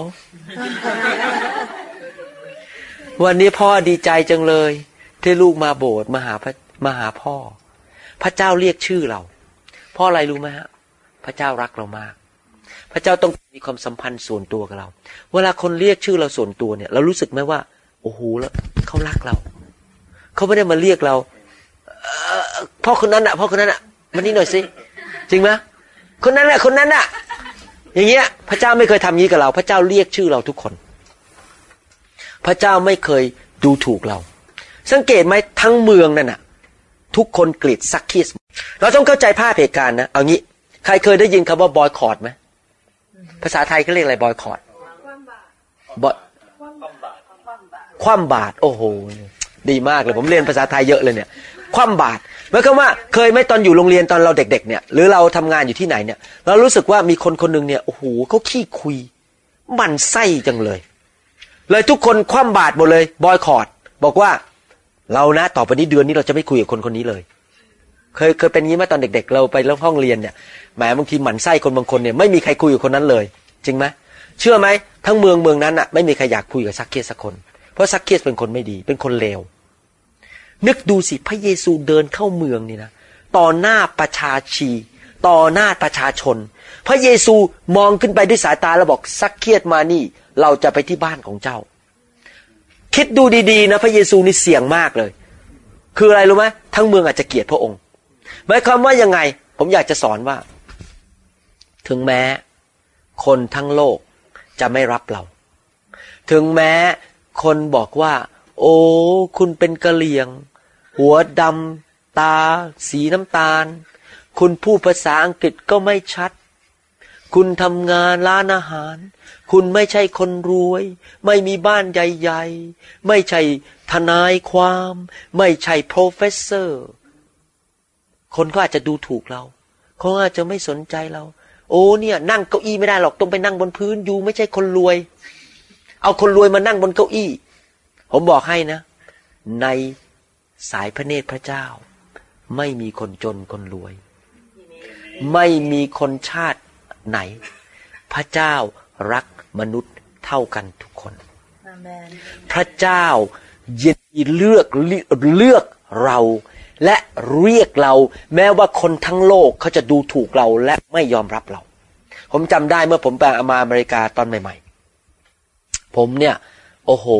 วันนี้พ่อดีใจจังเลยที่ลูกมาโบสถ์มาหาพระมาหาพ่อพระเจ้าเรียกชื่อเราเพราะอะไรรู้ไหมฮะพระเจ้ารักเรามากพระเจ้าต้องมีความสัมพันธ์ส่วนตัวกับเราเวลาคนเรียกชื่อเราส่วนตัวเนี่ยเรารู้สึกไหมว่าโอ้โหแล้วเขารักเราเขาไม่ได้มาเรียกเราพ่อคนนั้นอ่ะพ่อคนนั้นอ่ะมานี่หน่อยสิจริงไหมคนนั้นแหละคนนั้นอ่ะอย่างเงี้ยพระเจ้าไม่เคยทำอย่างนี้กับเราพระเจ้าเรียกชื่อเราทุกคนพระเจ้าไม่เคยดูถูกเราสังเกตไหมทั้งเมืองนั่นน่ะทุกคนเกลียดซักคีสเราต้องเข้าใจภาพเหตุการณ์นะเอางี้ใครเคยได้ยินคำว่าบอยคอตไหมภาษาไทยเขาเรียกอะไรบอยคอตบอยคว่ำบาตรโอ้โหดีมากเลยผมเรียนภาษาไทยเยอะเลยเนี่ยคว่ำบาตรหมายความว่าเคยไหมตอนอยู่โรงเรียนตอนเราเด็กๆเนี่ยหรือเราทำงานอยู่ที่ไหนเนี่ยเรารู้สึกว่ามีคนคนนึงเนี่ยโอ้โหเขาขี้คุยหมั่นไส้จังเลยเลยทุกคนคว่ำบาตรหมดเลยบอยคอตบอกว่าเรานะต่อไปนี้เดือนนี้เราจะไม่คุยกับคนคนนี้เลยเคยเคยเป็นงี้ไหมตอนเด็กๆเราไปเล่าห้องเรียนเนี่ยแหมบางทีหมั่นไส้คนบางคนเนี่ยไม่มีใครคุยกับคนนั้นเลยจริงไหมเชื่อไหมทั้งเมืองเมืองนั้นอ่ะไม่มีใครอยากคุยกับซักเคียสสักคนเพราะซักเคียสเป็นคนไม่ดีเป็นคนเลวนึกดูสิพระเยซูเดินเข้าเมืองนี่นะต่อหน้าประชาชีต่อหน้าประชาชนพระเยซูมองขึ้นไปด้วยสายตาแล้วบอกซักเคียสมานี่เราจะไปที่บ้านของเจ้าคิดดูดีๆนะพระเยซูนี่เสี่ยงมากเลยคืออะไรรู้ไหมทั้งเมืองอาจจะเกลียดพระองค์หมายความว่ายังไงผมอยากจะสอนว่าถึงแม้คนทั้งโลกจะไม่รับเราถึงแม้คนบอกว่าโอ้คุณเป็นกะเหรี่ยงหัวดำตาสีน้ำตาลคุณพูดภาษาอังกฤษก็ไม่ชัดคุณทำงานร้านอาหารคุณไม่ใช่คนรวยไม่มีบ้านใหญ่ๆไม่ใช่ทนายความไม่ใช่โปรเฟสเซอร์คนก็อาจจะดูถูกเราเขาอาจจะไม่สนใจเราโอ้เนี่ยนั่งเก้าอี้ไม่ได้หรอกต้องไปนั่งบนพื้นอยู่ไม่ใช่คนรวยเอาคนรวยมานั่งบนเก้าอี้ผมบอกให้นะในสายพระเนตรพระเจ้าไม่มีคนจนคนรวยไม่มีคนชาติไหนพระเจ้ารักมนุษย์เท่ากันทุกคนพระเจ้ายินดีเลือกเลือกเราและเรียกเราแม้ว่าคนทั้งโลกเขาจะดูถูกเราและไม่ยอมรับเราผมจำได้เมื่อผมไปมาอเมริกาตอนใหม่ๆผมเนี่ยโอ้โห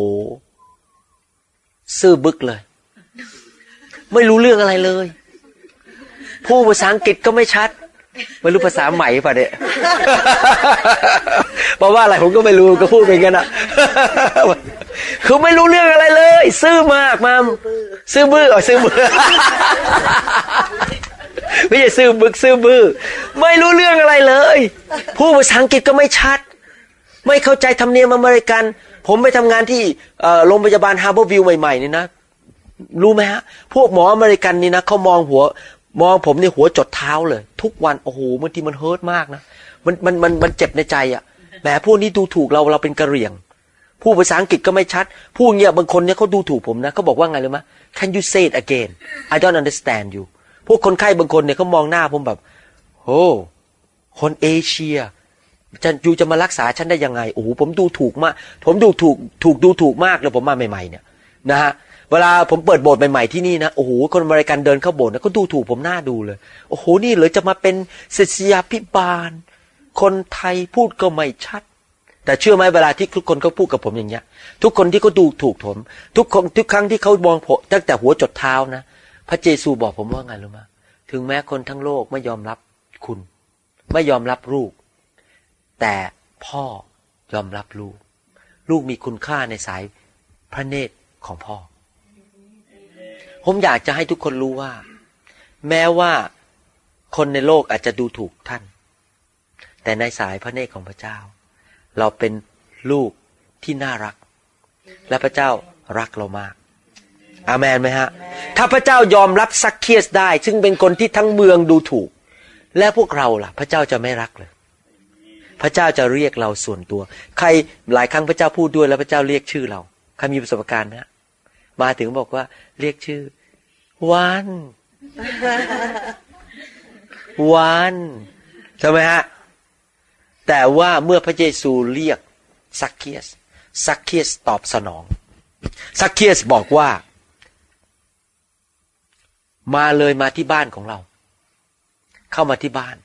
ซื่อบึกเลยไม่รู้เรื่องอะไรเลยพูดภาษาอังกฤษก็ไม่ชัดไม่รู้ภาษาใหม่ป่ะเนี่ยเพราะว่าอะไรผมก็ไม่รู้ก็พูดไปกันอ่ะคือไม่รู้เรื่องอะไรเลยซื่อมากมาซื่อบื้ออ๋อซื่อบื้อไม่ใช่ซื่อบึกซื่อบื้อไม่รู้เรื่องอะไรเลยพูดภาษาอังกฤษก็ไม่ชัดไม่เข้าใจธรรมเนียมอเมริกันผมไปทำงานที่โรงพยาบาลฮาร์เบอร์วิวใหม่ๆนี่นะรู้ไหมฮะพวกหมออเมริกันนี่นะเขามองหัวมองผมในหัวจดเท้าเลยทุกวันโอ้โหบางทีมันเฮิร์ตมากนะมันมันมันมันเจ็บในใจอ่ะแหมพวกนี้ดูถูกเราเราเป็นกะเหรี่ยงพูดภาษาอังกฤษก็ไม่ชัดพูดเงี้ยบางคนเนี่ยเขาดูถูกผมนะเขาบอกว่าไงรู้ไหม Can you say it again I don't understand you พวกคนไข้บางคนเนี่ยเขามองหน้าผมแบบโอ้คนเอเชียจะอยู่จะมารักษาฉันได้ยังไงโอ้โหผมดูถูกมากผมดูถูกถูกดูถูกมากเลยผมมาใหม่ๆเนี่ยนะฮะเวลาผมเปิดโบสถ์ใหม่ๆที่นี่นะโอ้โหคนอเมริกันเดินเข้าโบสถ์นะก็ดูถูกผมหน้าดูเลยโอ้โหนี่เหรอจะมาเป็นศิษยาภิบาลคนไทยพูดก็ไม่ชัดแต่เชื่อไหมเวลาที่ทุกคนเขาพูดกับผมอย่างเงี้ยทุกคนที่เขาดูถูกผมทุกคนทุกครั้งที่เขามองผมตั้งแต่หัวจดเท้านะพระเยซูบอกผมว่าไงรู้ไหมถึงแม้คนทั้งโลกไม่ยอมรับคุณไม่ยอมรับลูกแต่พ่อยอมรับลูกลูกมีคุณค่าในสายพระเนตรของพ่อผมอยากจะให้ทุกคนรู้ว่าแม้ว่าคนในโลกอาจจะดูถูกท่านแต่ในสายพระเนตรของพระเจ้าเราเป็นลูกที่น่ารักและพระเจ้ารักเรามากอาเมนไหมฮะถ้าพระเจ้ายอมรับซักเคียสได้ซึ่งเป็นคนที่ทั้งเมืองดูถูกและพวกเราล่ะพระเจ้าจะไม่รักเลยพระเจ้าจะเรียกเราส่วนตัวใครหลายครั้งพระเจ้าพูดด้วยแล้วพระเจ้าเรียกชื่อเราใครมีประสบการณ์นะมาถึงบอกว่าเรียกชื่อวันวันใช่ไหมฮะแต่ว่าเมื่อพระเยซูเรียกซักเคียสซักเคียสตอบสนองซักเคียสบอกว่ามาเลยมาที่บ้านของเราเข้ามาที่บ้าน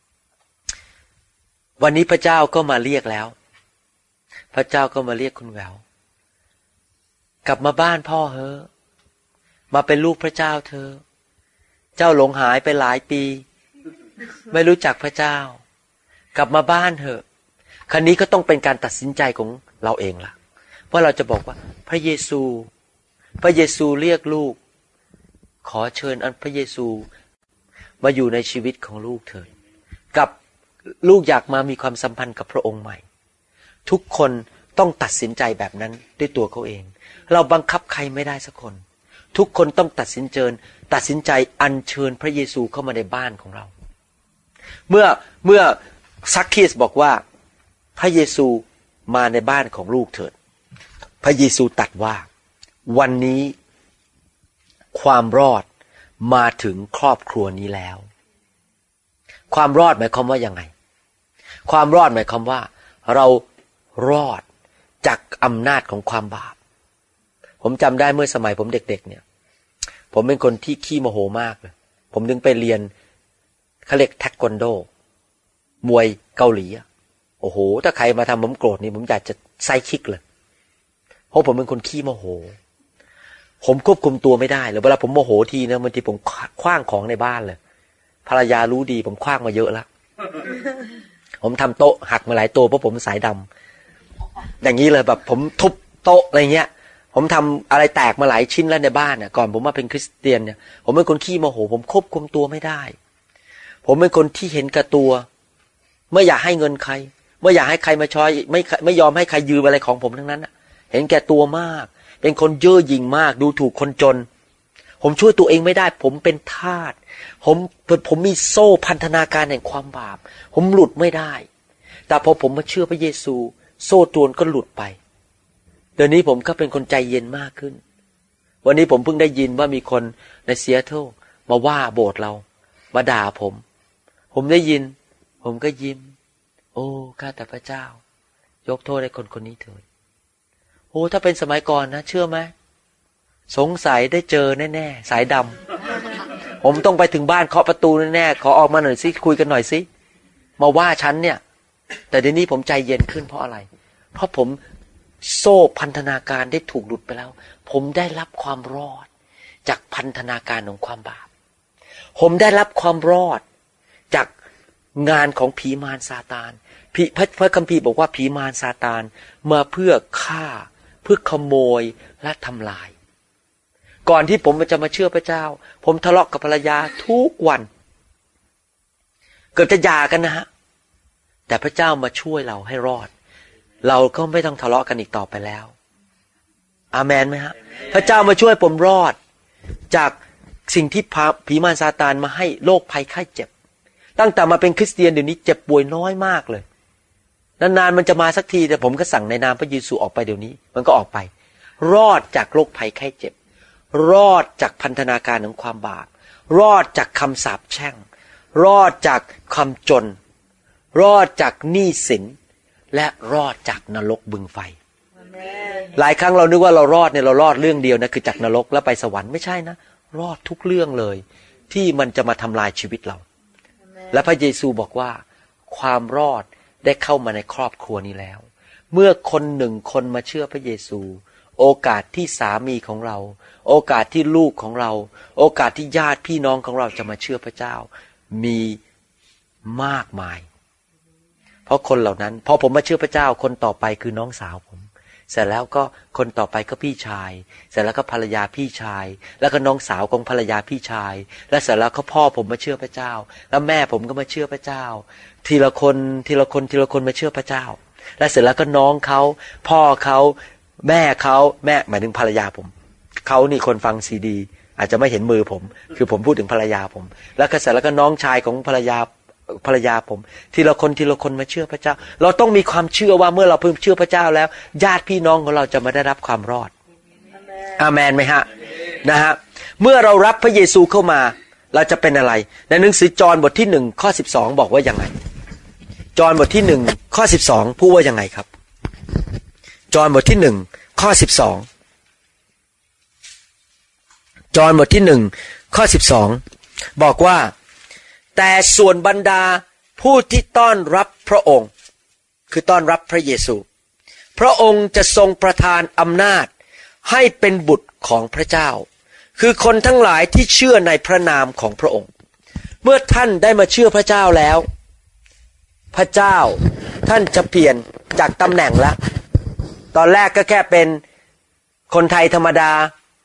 วันนี้พระเจ้าก็มาเรียกแล้วพระเจ้าก็มาเรียกคุณแววกลับมาบ้านพ่อเถอะมาเป็นลูกพระเจ้าเธอเจ้าหลงหายไปหลายปีไม่รู้จักพระเจ้ากลับมาบ้านเถอะครั้นี้ก็ต้องเป็นการตัดสินใจของเราเองล่ะว่าเราจะบอกว่าพระเยซูพระเยซูเรียกลูกขอเชิญอันพระเยซูมาอยู่ในชีวิตของลูกเถิดกับลูกอยากมามีความสัมพันธ์กับพระองค์ใหม่ทุกคนต้องตัดสินใจแบบนั้นด้วยตัวเขาเองเราบังคับใครไม่ได้สักคนทุกคนต้องตัดสินใจตัดสินใจอัญเชิญพระเยซูเข้ามาในบ้านของเราเมื่อเมื่อซักเคียสบอกว่าพระเยซูมาในบ้านของลูกเถิดพระเยซูตรัสว่าวันนี้ความรอดมาถึงครอบครัวนี้แล้วความรอดหมายความว่ายังไงความรอดหมายความว่าเรารอดจากอำนาจของความบาปผมจำได้เมื่อสมัยผมเด็กๆเนี่ยผมเป็นคนที่ขี้โมโหมากเลยผมถึงไปเรียนเขาเรียกเทควันโดมวยเกาหลีโอ้โหถ้าใครมาทำผมโกรธนี่ผมอยากจะไซคิกเลยเพราะผมเป็นคนขี้โมโหผมควบคุมตัวไม่ได้เลยเวลาผมโมโหทีนะบางทีผมขว้างของในบ้านเลยภรรยารู้ดีผมขว้างมาเยอะแล้วผมทำโต๊ะหักมาหลายตัวเพราะผมสายดำอย่างนี้เลยแบบผมทุบโต๊ะอะไรเงี้ยผมทำอะไรแตกมาหลายชิ้นแล้วในบ้านเนี่ยก่อนผมมาเป็นคริสเตียนเนี่ยผมเป็นคนขี้โมโหผมควบคุมตัวไม่ได้ผมเป็นคนที่เห็นแก่ตัวไม่อยากให้เงินใครไม่อยากให้ใครมาช้อยไม่ไม่ยอมให้ใครยืมอะไรของผมทั้งนั้นเห็นแก่ตัวมากเป็นคนเย่อหยิ่งมากดูถูกคนจนผมช่วยตัวเองไม่ได้ผมเป็นทาสผมผมมีโซ่พันธนาการแห่งความบาปผมหลุดไม่ได้แต่พอผมมาเชื่อพระเยซูโซ่ตรวนก็หลุดไปเดี๋ยวนี้ผมก็เป็นคนใจเย็นมากขึ้นวันนี้ผมเพิ่งได้ยินว่ามีคนในซีแอตเทิลมาว่าโบสถ์เรามาด่าผมผมได้ยินผมก็ยิ้มโอ้ข้าแต่พระเจ้ายกโทษให้คนคนนี้เถิดโอ้ถ้าเป็นสมัยก่อนนะเชื่อไหมสงสัยได้เจอแน่ๆสายดำผมต้องไปถึงบ้านเคาะประตูแน่ๆขอออกมาหน่อยสิคุยกันหน่อยสิมาว่าฉันเนี่ยแต่เดี๋ยวนี้ผมใจเย็นขึ้นเพราะอะไรเพราะผมโซ่พันธนาการได้ถูกหลุดไปแล้วผมได้รับความรอดจากพันธนาการของความบาปผมได้รับความรอดจากงานของผีมารซาตานพระพระคัมภีร์บอกว่าผีมารซาตานมาเพื่อฆ่าเพื่อขโมยและทำลายก่อนที่ผมจะมาเชื่อพระเจ้าผมทะเลาะกับภรรยาทุกวันเกือบจะหย่ากันนะฮะแต่พระเจ้ามาช่วยเราให้รอดเราก็ไม่ต้องทะเลาะกันอีกต่อไปแล้วอาเมนไหมฮะพระเจ้ามาช่วยผมรอดจากสิ่งที่ผีมารซาตานมาให้โรคภัยไข้เจ็บตั้งแต่มาเป็นคริสเตียนเดี๋ยวนี้เจ็บป่วยน้อยมากเลยนานๆมันจะมาสักทีแต่ผมก็สั่งในนามพระเยซูออกไปเดี๋ยวนี้มันก็ออกไปรอดจากโรคภัยไข้เจ็บรอดจากพันธนาการของความบาปรอดจากคำสาปแช่งรอดจากความจนรอดจากหนี้สินและรอดจากนรกบึงไฟหลายครั้งเรานึกว่าเรารอดเนี่ยเรารอดเรื่องเดียวนะคือจากนรกแล้วไปสวรรค์ไม่ใช่นะรอดทุกเรื่องเลยที่มันจะมาทำลายชีวิตเราและพระเยซูบอกว่าความรอดได้เข้ามาในครอบครัวนี้แล้วเมื่อคนหนึ่งคนมาเชื่อพระเยซูโอกาสที่สามีของเราโอกาสที่ลูกของเราโอกาสที่ญาติพี่น้องของเราจะมาเชื่อพระเจ้ามีมากมายเพราะคนเหล่านั้นพอผมมาเชื่อพระเจ้าคนต่อไปคือน้องสาวผมเสร็จแล้วก็คนต่อไปก็พี่ชายเสร็จแล้วก็ภรรยาพี่ชายแล้วก็น้องสาวของภรรยาพี่ชายและเสร็จแล้วก็พ่อผมมาเชื่อพระเจ้าแล้วแม่ผมก็มาเชื่อพระเจ้าทีละคนทีละคนทีละคนมาเชื่อพระเจ้าและเสร็จแล้วก็น้องเขาพ่อเขาแม่เขาแม่หมายถึงภรรยาผมเขานี่คนฟังซีดีอาจจะไม่เห็นมือผมคือผมพูดถึงภรรยาผมแล้วก็เสร็จแล้วก็น้องชายของภรรยาภรรยาผมทีละคนทีละคนมาเชื่อพระเจ้าเราต้องมีความเชื่อว่าเมื่อเราเพิ่งเชื่อพระเจ้าแล้วญาติพี่น้องของเราจะมาได้รับความรอดอาเมนไหมฮะนะฮะเมื่อเรารับพระเยซูเข้ามาเราจะเป็นอะไรในหนังสือจอห์นบทที่หนึ่งข้อสิบสองบอกว่ายังไงจอห์นบทที่หนึ่งข้อสิบสองพูดว่ายังไงครับจอห์นบทที่หนึ่งข้อสิบสองจอห์นบทที่หนึ่งข้อสิบสองบอกว่าแต่ส่วนบรรดาผู้ที่ต้อนรับพระองค์คือต้อนรับพระเยซูพระองค์จะทรงประทานอำนาจให้เป็นบุตรของพระเจ้าคือคนทั้งหลายที่เชื่อในพระนามของพระองค์เมื่อท่านได้มาเชื่อพระเจ้าแล้วพระเจ้าท่านจะเปลี่ยนจากตำแหน่งละตอนแรกก็แค่เป็นคนไทยธรรมดา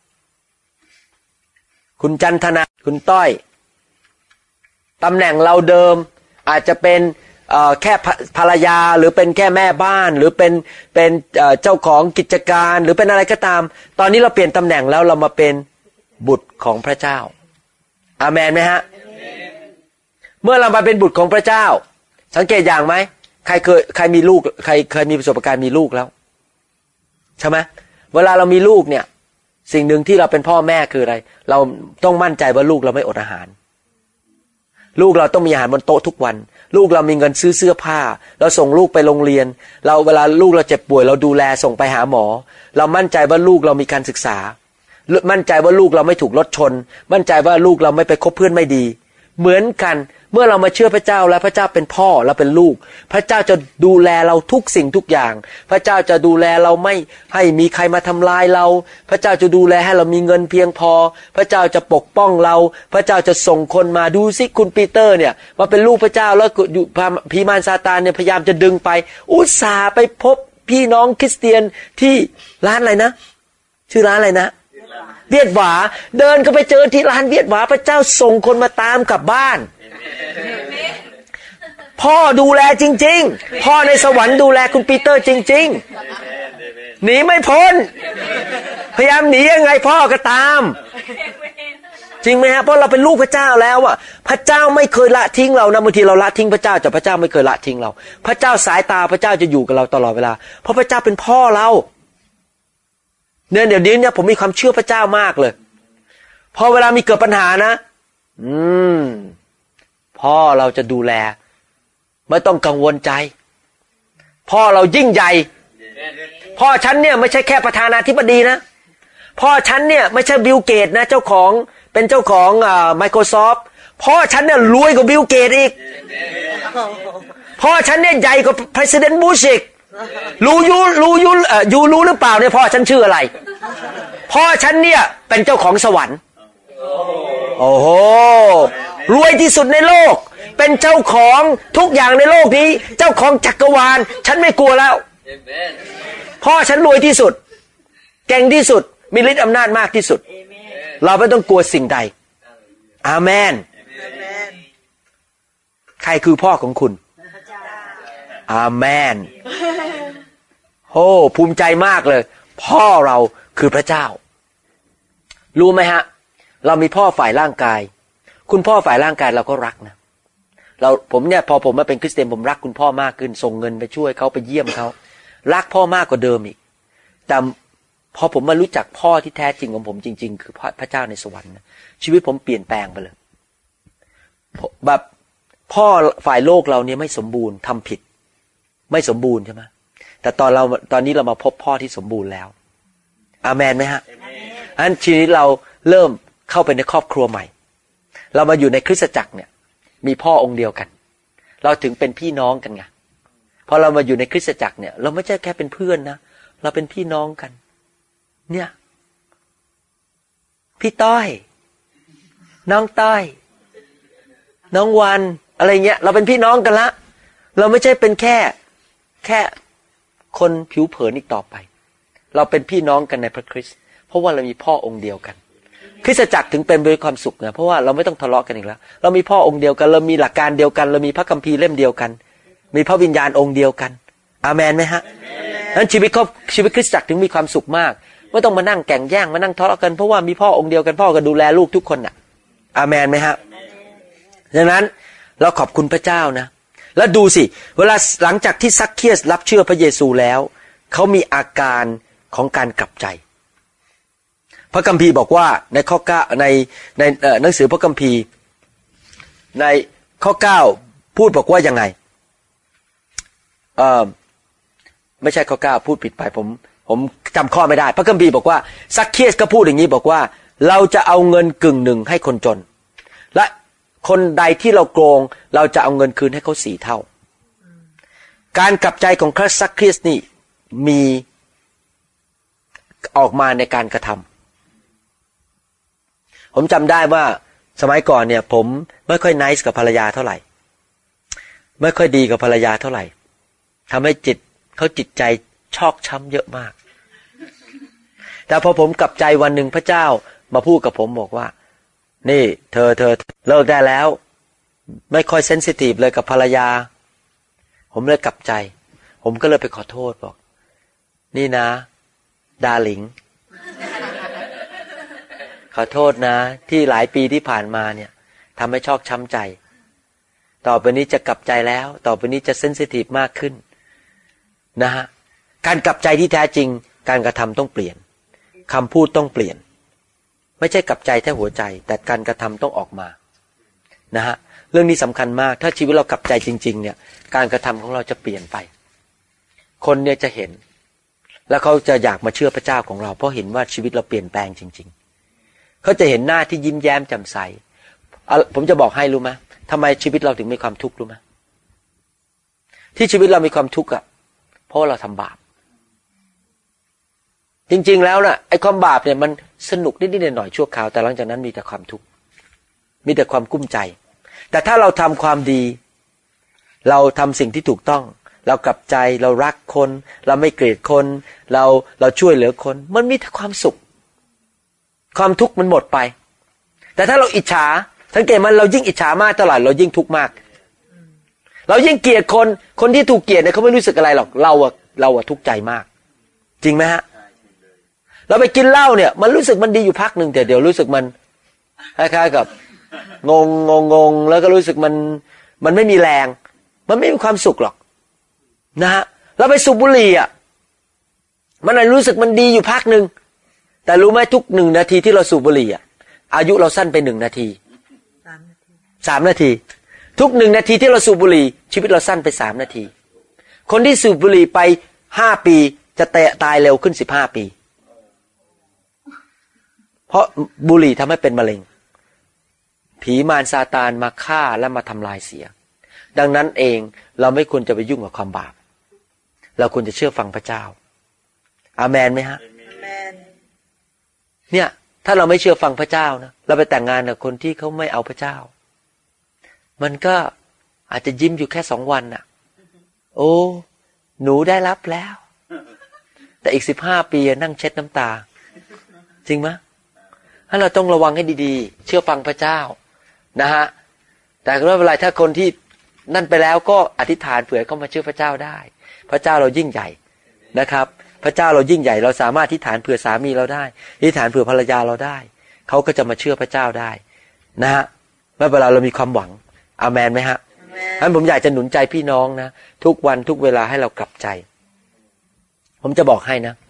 คุณจันทนาคุณต้อยตำแหน่งเราเดิมอาจจะเป็นแค่ภรรยาหรือเป็นแค่แม่บ้านหรือเป็นเป็นเจ้าของกิจการหรือเป็นอะไรก็ตามตอนนี้เราเปลี่ยนตำแหน่งแล้วเรามาเป็นบุตรของพระเจ้าอาเมนไหมฮะเมื่อเรามาเป็นบุตรของพระเจ้าสังเกตอย่างไหมใครเคยใครมีลูกใครเคยมีประสบการณ์มีลูกแล้วใช่ไหมเวลาเรามีลูกเนี่ยสิ่งหนึ่งที่เราเป็นพ่อแม่คืออะไรเราต้องมั่นใจว่าลูกเราไม่อดอาหารลูกเราต้องมีอาหารบนโต๊ะทุกวันลูกเรามีเงินซื้อเสื้อผ้าเราส่งลูกไปโรงเรียนเราเวลาลูกเราเจ็บป่วยเราดูแลส่งไปหาหมอเรามั่นใจว่าลูกเรามีการศึกษามั่นใจว่าลูกเราไม่ถูกรถชนมั่นใจว่าลูกเราไม่ไปคบเพื่อนไม่ดีเหมือนกันเมื่อเรามาเชื่อพระเจ้าแล้วพระเจ้าเป็นพ่อเราเป็นลูกพระเจ้าจะดูแลเราทุกสิ่งทุกอย่างพระเจ้าจะดูแลเราไม่ให้มีใครมาทำลายเราพระเจ้าจะดูแลให้เรามีเงินเพียงพอพระเจ้าจะปกป้องเราพระเจ้าจะส่งคนมาดูสิคุณปีเตอร์เนี่ยมาเป็นลูกพระเจ้าแล้วอยู่ผีมารซาตานเนี่ยพยายามจะดึงไปอุตส่าห์ไปพบพี่น้องคริสเตียนที่ร้านอะไรนะชื่อร้านอะไรนะเวียดหวาเดินก็ไปเจอที่ร้านเวียดหวาพระเจ้าส่งคนมาตามกลับบ้านพ่อดูแลจริงๆพ่อในสวรรค์ดูแลคุณปีเตอร์จริงๆหนีไม่พ้นพยายามหนียังไงพ่อก็ตามจริงไหมฮะเพราะเราเป็นลูกพระเจ้าแล้วอ่ะพระเจ้าไม่เคยละทิ้งเรานะบางทีเราละทิ้งพระเจ้าแต่พระเจ้าไม่เคยละทิ้งเราพระเจ้าสายตาพระเจ้าจะอยู่กับเราตลอดเวลาเพราะพระเจ้าเป็นพ่อเราเนี่ยเดี๋ยวนี้เนี่ยผมมีความเชื่อพระเจ้ามากเลยพอเวลามีเกิดปัญหานะอืมพ่อเราจะดูแลไม่ต้องกังวลใจพ่อเรายิ่งใหญ่พ่อฉันเนี่ยไม่ใช่แค่ประธานาธิบดีนะพ่อฉันเนี่ยไม่ใช่บิลเกตนะเจ้าของเป็นเจ้าของอ่า Microsoft พ่อฉันเนี่ยรวยกว่าบิลเกตอีกพ่อฉันเนี่ยใหญ่กว่า President Bush อีกรู้ยูรู้ยูเอ่อยูรู้หรือเปล่าเนี่ยพ่อฉันชื่ออะไรพ่อฉันเนี่ยเป็นเจ้าของสวรรค์โอ้โหรวยที่สุดในโลกเป็นเจ้าของทุกอย่างในโลกนี้เจ้าของจักรวาลฉันไม่กลัวแล้วพ่อฉันรวยที่สุดเก่งที่สุดมีฤทธิ์อำนาจมากที่สุดเราไม่ต้องกลัวสิ่งใดอาเมนใครคือพ่อของคุณอาเมนโอ้ภูมิใจมากเลยพ่อเราคือพระเจ้ารู้ไหมฮะเรามีพ่อฝ่ายร่างกายคุณพ่อฝ่ายร่างกายเราก็รักนะเราผมเนี่ยพอผมมาเป็นคริสเตียนผมรักคุณพ่อมากขึ้นส่งเงินไปช่วยเขาไปเยี่ยมเขารักพ่อมากกว่าเดิมอีกแต่พอผมมารู้จักพ่อที่แท้จริงของผมจริงๆคือพระเจ้าในสวรรค์ชีวิตผมเปลี่ยนแปลงไปเลยแบบพ่อฝ่ายโลกเราเนี่ยไม่สมบูรณ์ทำผิดไม่สมบูรณ์ใช่ไหมแต่ตอนเราตอนนี้เรามาพบพ่อที่สมบูรณ์แล้วอาเมนไหมฮะอันชีวิตเราเริ่มเข้าไปในครอบครัวใหม่เรามาอยู่ในคริสตจักรเนี่ยมีพ่อองค์เดียวกันเราถึงเป็นพี่น้องกันไงพอเรามาอยู่ในคริสตจักรเนี่ยเราไม่ใช่แค่เป็นเพื่อนนะเราเป็นพี่น้องกันเนี่ยพี่ต้อยน้องต้อยน้องวันอะไรเงี้ยเราเป็นพี่น้องกันละเราไม่ใช่เป็นแค่แค่คนผิวเผินอีกต่อไปเราเป็นพี่น้องกันในพระคริสต์เพราะว่าเรามีพ่อองค์เดียวกันคริสตจักรถึงเป็นด้วยความสุขนะเพราะว่าเราไม่ต้องทะเลาะกันอีกแล้วเรามีพ่อองค์เดียวกันเรามีหลักการเดียวกันเรามีพระคัมภีร์เล่มเดียวกันมีพระวิญญาณองค์เดียวกันอาเมนไหมฮะนั้นชีวิตครอบชีวิตคริสตจักรถึงมีความสุขมากไม่ต้องมานั่งแข่งแย่งมานั่งทะเลาะกันเพราะว่ามีพ่อองค์เดียวกันพ่อก็ดูแลลูกทุกคนน่ะอาเมนไหมฮะดังนั้นเราขอบคุณพระเจ้านะแล้วดูสิเวลาหลังจากที่ซักเคียสรับเชื่อพระเยซูแล้วเขามีอาการของการกลับใจพระคัมภีร์บอกว่าในข้อเก้าในในหนังสือพระคัมภีร์ในข้อเก้าพูดบอกว่ายังไงเอ่อไม่ใช่ข้อเก้าพูดผิดไปผมผมจำข้อไม่ได้พระคัมภีร์บอกว่าซักเคียสก็พูดอย่างนี้บอกว่าเราจะเอาเงินกึ่งหนึ่งให้คนจนและคนใดที่เราโกงเราจะเอาเงินคืนให้เขาสี่เท่าการกลับใจของพระซักเคียสนี่มีออกมาในการกระทำผมจำได้ว่าสมัยก่อนเนี่ยผมไม่ค่อยไนซ์กับภรรยาเท่าไหร่ไม่ค่อยดีกับภรรยาเท่าไหร่ทำให้จิตเขาจิตใจชอกช้ำเยอะมากแต่พอผมกลับใจวันหนึ่งพระเจ้ามาพูดกับผมบอกว่านี่เธอเธอเลิกได้แล้วไม่ค่อยเซนซิทีฟเลยกับภรรยาผมเลยกลับใจผมก็เลยไปขอโทษบอกนี่นะดาร์ลิงขอโทษนะที่หลายปีที่ผ่านมาเนี่ยทำให้ชอกช้ำใจต่อไปนี้จะกลับใจแล้วต่อไปนี้จะเซนซิทีฟมากขึ้นนะฮะการกลับใจที่แท้จริงการกระทำต้องเปลี่ยนคำพูดต้องเปลี่ยนไม่ใช่กลับใจแค่หัวใจแต่การกระทำต้องออกมานะฮะเรื่องนี้สำคัญมากถ้าชีวิตเรากลับใจจริงๆเนี่ยการกระทำของเราจะเปลี่ยนไปคนเนี่ยจะเห็นแล้วเขาจะอยากมาเชื่อพระเจ้าของเราเพราะเห็นว่าชีวิตเราเปลี่ยนแปลงจริงๆเขาจะเห็นหน้าที่ยิ้มแย้มแจ่มใสผมจะบอกให้รู้ไหมทำไมชีวิตเราถึงมีความทุกข์รู้ไหมที่ชีวิตเรามีความทุกข์อ่ะเพราะเราทำบาปจริงๆแล้วน่ะไอ้ความบาปเนี่ยมันสนุกนิดๆหน่อยๆชั่วคราวแต่หลังจากนั้นมีแต่ความทุกข์มีแต่ความกุ้มใจแต่ถ้าเราทำความดีเราทำสิ่งที่ถูกต้องเรากลับใจเรารักคนเราไม่เกลียดคนเราเราช่วยเหลือคนมันมีแต่ความสุขความทุกข์มันหมดไปแต่ถ้าเราอิจฉาสังเกตมันเรายิ่งอิจฉามากเท่าไหร่เรายิ่งทุกข์มากเรายิ่งเกลียดคนคนที่ถูกเกลียดเนี่ยเขาไม่รู้สึกอะไรหรอกเราอะเราอะทุกข์ใจมากจริงไหมฮะเราไปกินเหล้าเนี่ยมันรู้สึกมันดีอยู่พักหนึ่งแต่เดี๋ยวรู้สึกมันคล้ายๆกับงงงงงแล้วก็รู้สึกมันมันไม่มีแรงมันไม่มีความสุขหรอกนะฮะเราไปสูบบุหรี่อ่ะมันรู้สึกมันดีอยู่พักหนึ่งแต่รู้ไหมทุกหนึ่งนาทีที่เราสูบบุหรี่อ่ะอายุเราสั้นไปหนึ่งนาทีสามนาทีทุกหนึ่งนาทีที่เราสูบบุหรี่ชีวิตเราสั้นไปสามนาทีคนที่สูบบุหรี่ไปห้าปีจะตายเร็วขึ้นสิบห้าปีเพราะบุหรี่ทำให้เป็นมะเร็งผีมารซาตานมาฆ่าและมาทำลายเสียดังนั้นเองเราไม่ควรจะไปยุ่งกับความบาปเราควรจะเชื่อฟังพระเจ้าอาเมนไหมฮะอาเมนเนี่ยถ้าเราไม่เชื่อฟังพระเจ้านะเราไปแต่งงานกับคนที่เขาไม่เอาพระเจ้ามันก็อาจจะยิ้มอยู่แค่สองวันน่ะโอ้หนูได้รับแล้วแต่อีกสิบห้าปีนั่งเช็ดน้ำตาจริงไหมถ้าเราต้องระวังให้ดีๆเชื่อฟังพระเจ้านะฮะแต่ไม่เป็นไรถ้าคนที่นั่นไปแล้วก็อธิษฐานเผื่อเขามาเชื่อพระเจ้าได้พระเจ้าเรายิ่งใหญ่นะครับพระเจ้าเรายิ่งใหญ่เราสามารถอธิษฐานเผื่อสามีเราได้อธิษฐานเผื่อภรรยาเราได้เขาก็จะมาเชื่อพระเจ้าได้นะฮะเมื่อเวลาเรามีความหวังอาเมนไหมฮะงั้นผมอยากจะหนุนใจพี่น้องนะทุกวันทุกเวลาให้เรากลับใจผมจะบอกให้นะ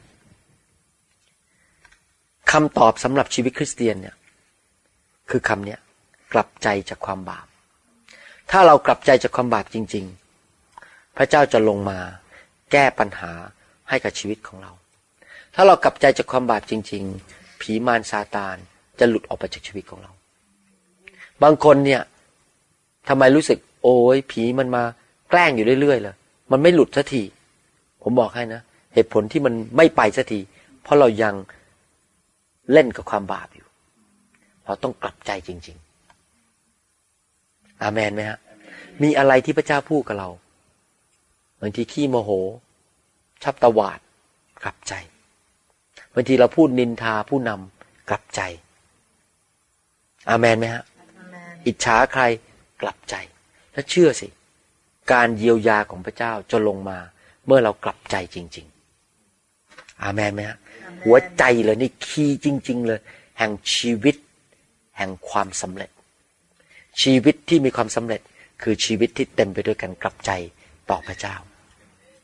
คำตอบสำหรับชีวิตคริสเตียนเนี่ยคือคำเนี้ยกลับใจจากความบาปถ้าเรากลับใจจากความบาปจริงๆพระเจ้าจะลงมาแก้ปัญหาให้กับชีวิตของเราถ้าเรากลับใจจากความบาปจริงๆผีมารซาตานจะหลุดออกไปจากชีวิตของเราบางคนเนี่ยทำไมรู้สึกโอ้ยผีมันมาแกล้งอยู่เรื่อยๆเลยมันไม่หลุดสักทีผมบอกให้นะเหตุผลที่มันไม่ไปสักทีเพราะเรายังเล่นกับความบาปอยู่เราต้องกลับใจจริงๆอาเมนไหมฮะมีอะไรที่พระเจ้าพูดกับเราบางทีขี้โมโหชอบตวาดกลับใจบางทีเราพูดนินทาผู้นำกลับใจอาเมนไหมฮะอิจฉาใครกลับใจและเชื่อสิการเยียวยาของพระเจ้าจะลงมาเมื่อเรากลับใจจริงๆอาเมนไหมฮะหัวใจเลยนี่คีย์จริงๆเลยแห่งชีวิตแห่งความสำเร็จชีวิตที่มีความสำเร็จคือชีวิตที่เต็มไปด้วยการกลับใจต่อพระเจ้า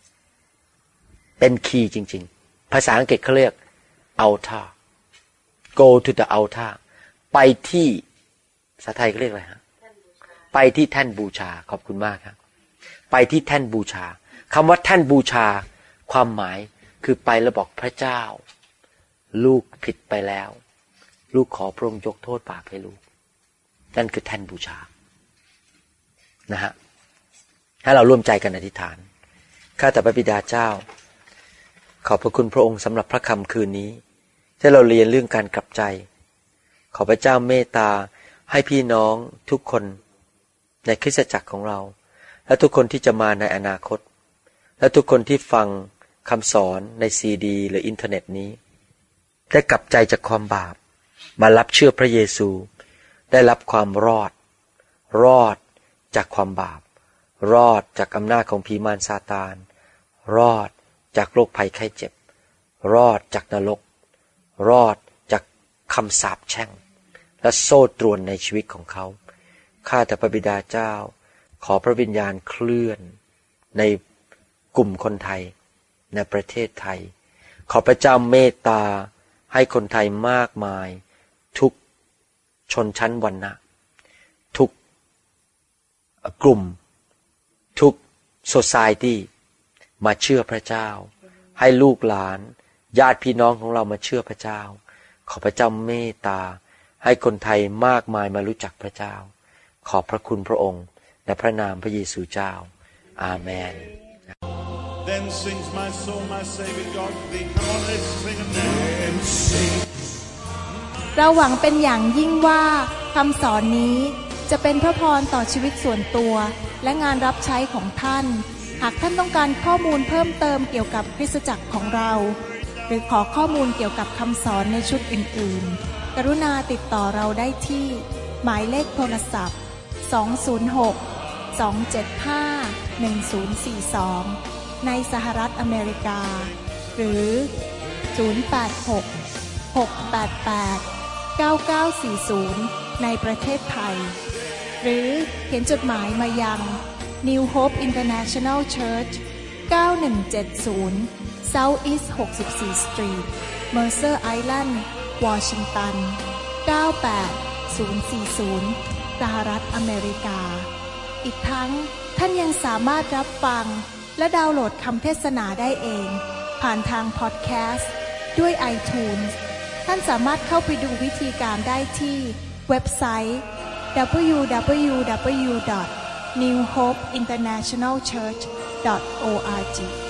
เป็นคีย์จริงๆภาษาอังกฤษเขาเรียก altar go to the altar ไปที่ภาษาไทยเขาเรียกอะไรฮะไปที่แท่นบูชาขอบคุณมากครับไปที่แท่นบูชาคำว่าแท่นบูชาความหมายคือไปแล้วบอกพระเจ้าลูกผิดไปแล้วลูกขอพระองค์ยกโทษบาปให้ลูกนั่นคือแท่นบูชานะฮะให้เราร่วมใจกันอธิษฐานข้าแต่พระบิดาเจ้าขอบพระคุณพระองค์สำหรับพระคำคืนนี้ที่เราเรียนเรื่องการกลับใจขอพระเจ้าเมตตาให้พี่น้องทุกคนในคริสตจักรของเราและทุกคนที่จะมาในอนาคตและทุกคนที่ฟังคำสอนในซีดีหรืออินเทอร์เน็ตนี้ได้กลับใจจากความบาปมารับเชื่อพระเยซูได้รับความรอดรอดจากความบาปรอดจากอำนาจของผีมารซาตานรอดจากโรคภัยไข้เจ็บรอดจากนรกรอดจากคำสาปแช่งและโซ่ตรวนในชีวิตของเขาข้าแต่พระบิดาเจ้าขอพระวิญญาณเคลื่อนในกลุ่มคนไทยในประเทศไทยขอพระเจ้าเมตตาให้คนไทยมากมายทุกชนชั้นวรรณะทุกกลุ่มทุก society มาเชื่อพระเจ้าให้ลูกหลานญาติพี่น้องของเรามาเชื่อพระเจ้าขอพระเจ้าเมตตาให้คนไทยมากมายมารู้จักพระเจ้าขอบพระคุณพระองค์ในพระนามพระเยซูเจ้าอาเมน Then sings my soul, my Savior God to thee. Come on, let's sing it now. And sing. เราหวังเป็นอย่างยิ่งว่าคำสอนนี้จะเป็นพระพรต่อชีวิตส่วนตัวและงานรับใช้ของท่านหากท่านต้องการข้อมูลเพิ่มเติมเกี่ยวกับคริสตจักรของเราหรือขอข้อมูลเกี่ยวกับคำสอนในชุดอื่นๆกรุณาติดต่อเราได้ที่หมายเลขโทรศัพท์สอง ศูนย์ หก สอง เจ็ด ห้า หนึ่ง ศูนย์ สี่ สองในสหรัฐอเมริกาหรือศูนย์ แปด หก หก แปด แปด เก้า เก้า สี่ ศูนย์ในประเทศไทยหรือเขียนจดหมายมายัง New Hope International Church เก้าหนึ่งเจ็ดศูนย์ South East หกสิบสี่ Street Mercer Island Washington เก้าแปดศูนย์สี่ศูนย์สหรัฐอเมริกาอีกทั้งท่านยังสามารถรับฟังและดาวน์โหลดคำเทศนาได้เองผ่านทางพอดแคสต์ด้วย iTunes ท่านสามารถเข้าไปดูวิธีการได้ที่เว็บไซต์ ดับเบิลยู ดับเบิลยู ดับเบิลยู ดอท นิว โฮป อินเตอร์เนชั่นแนล เชิร์ช ดอท โอ อาร์ จี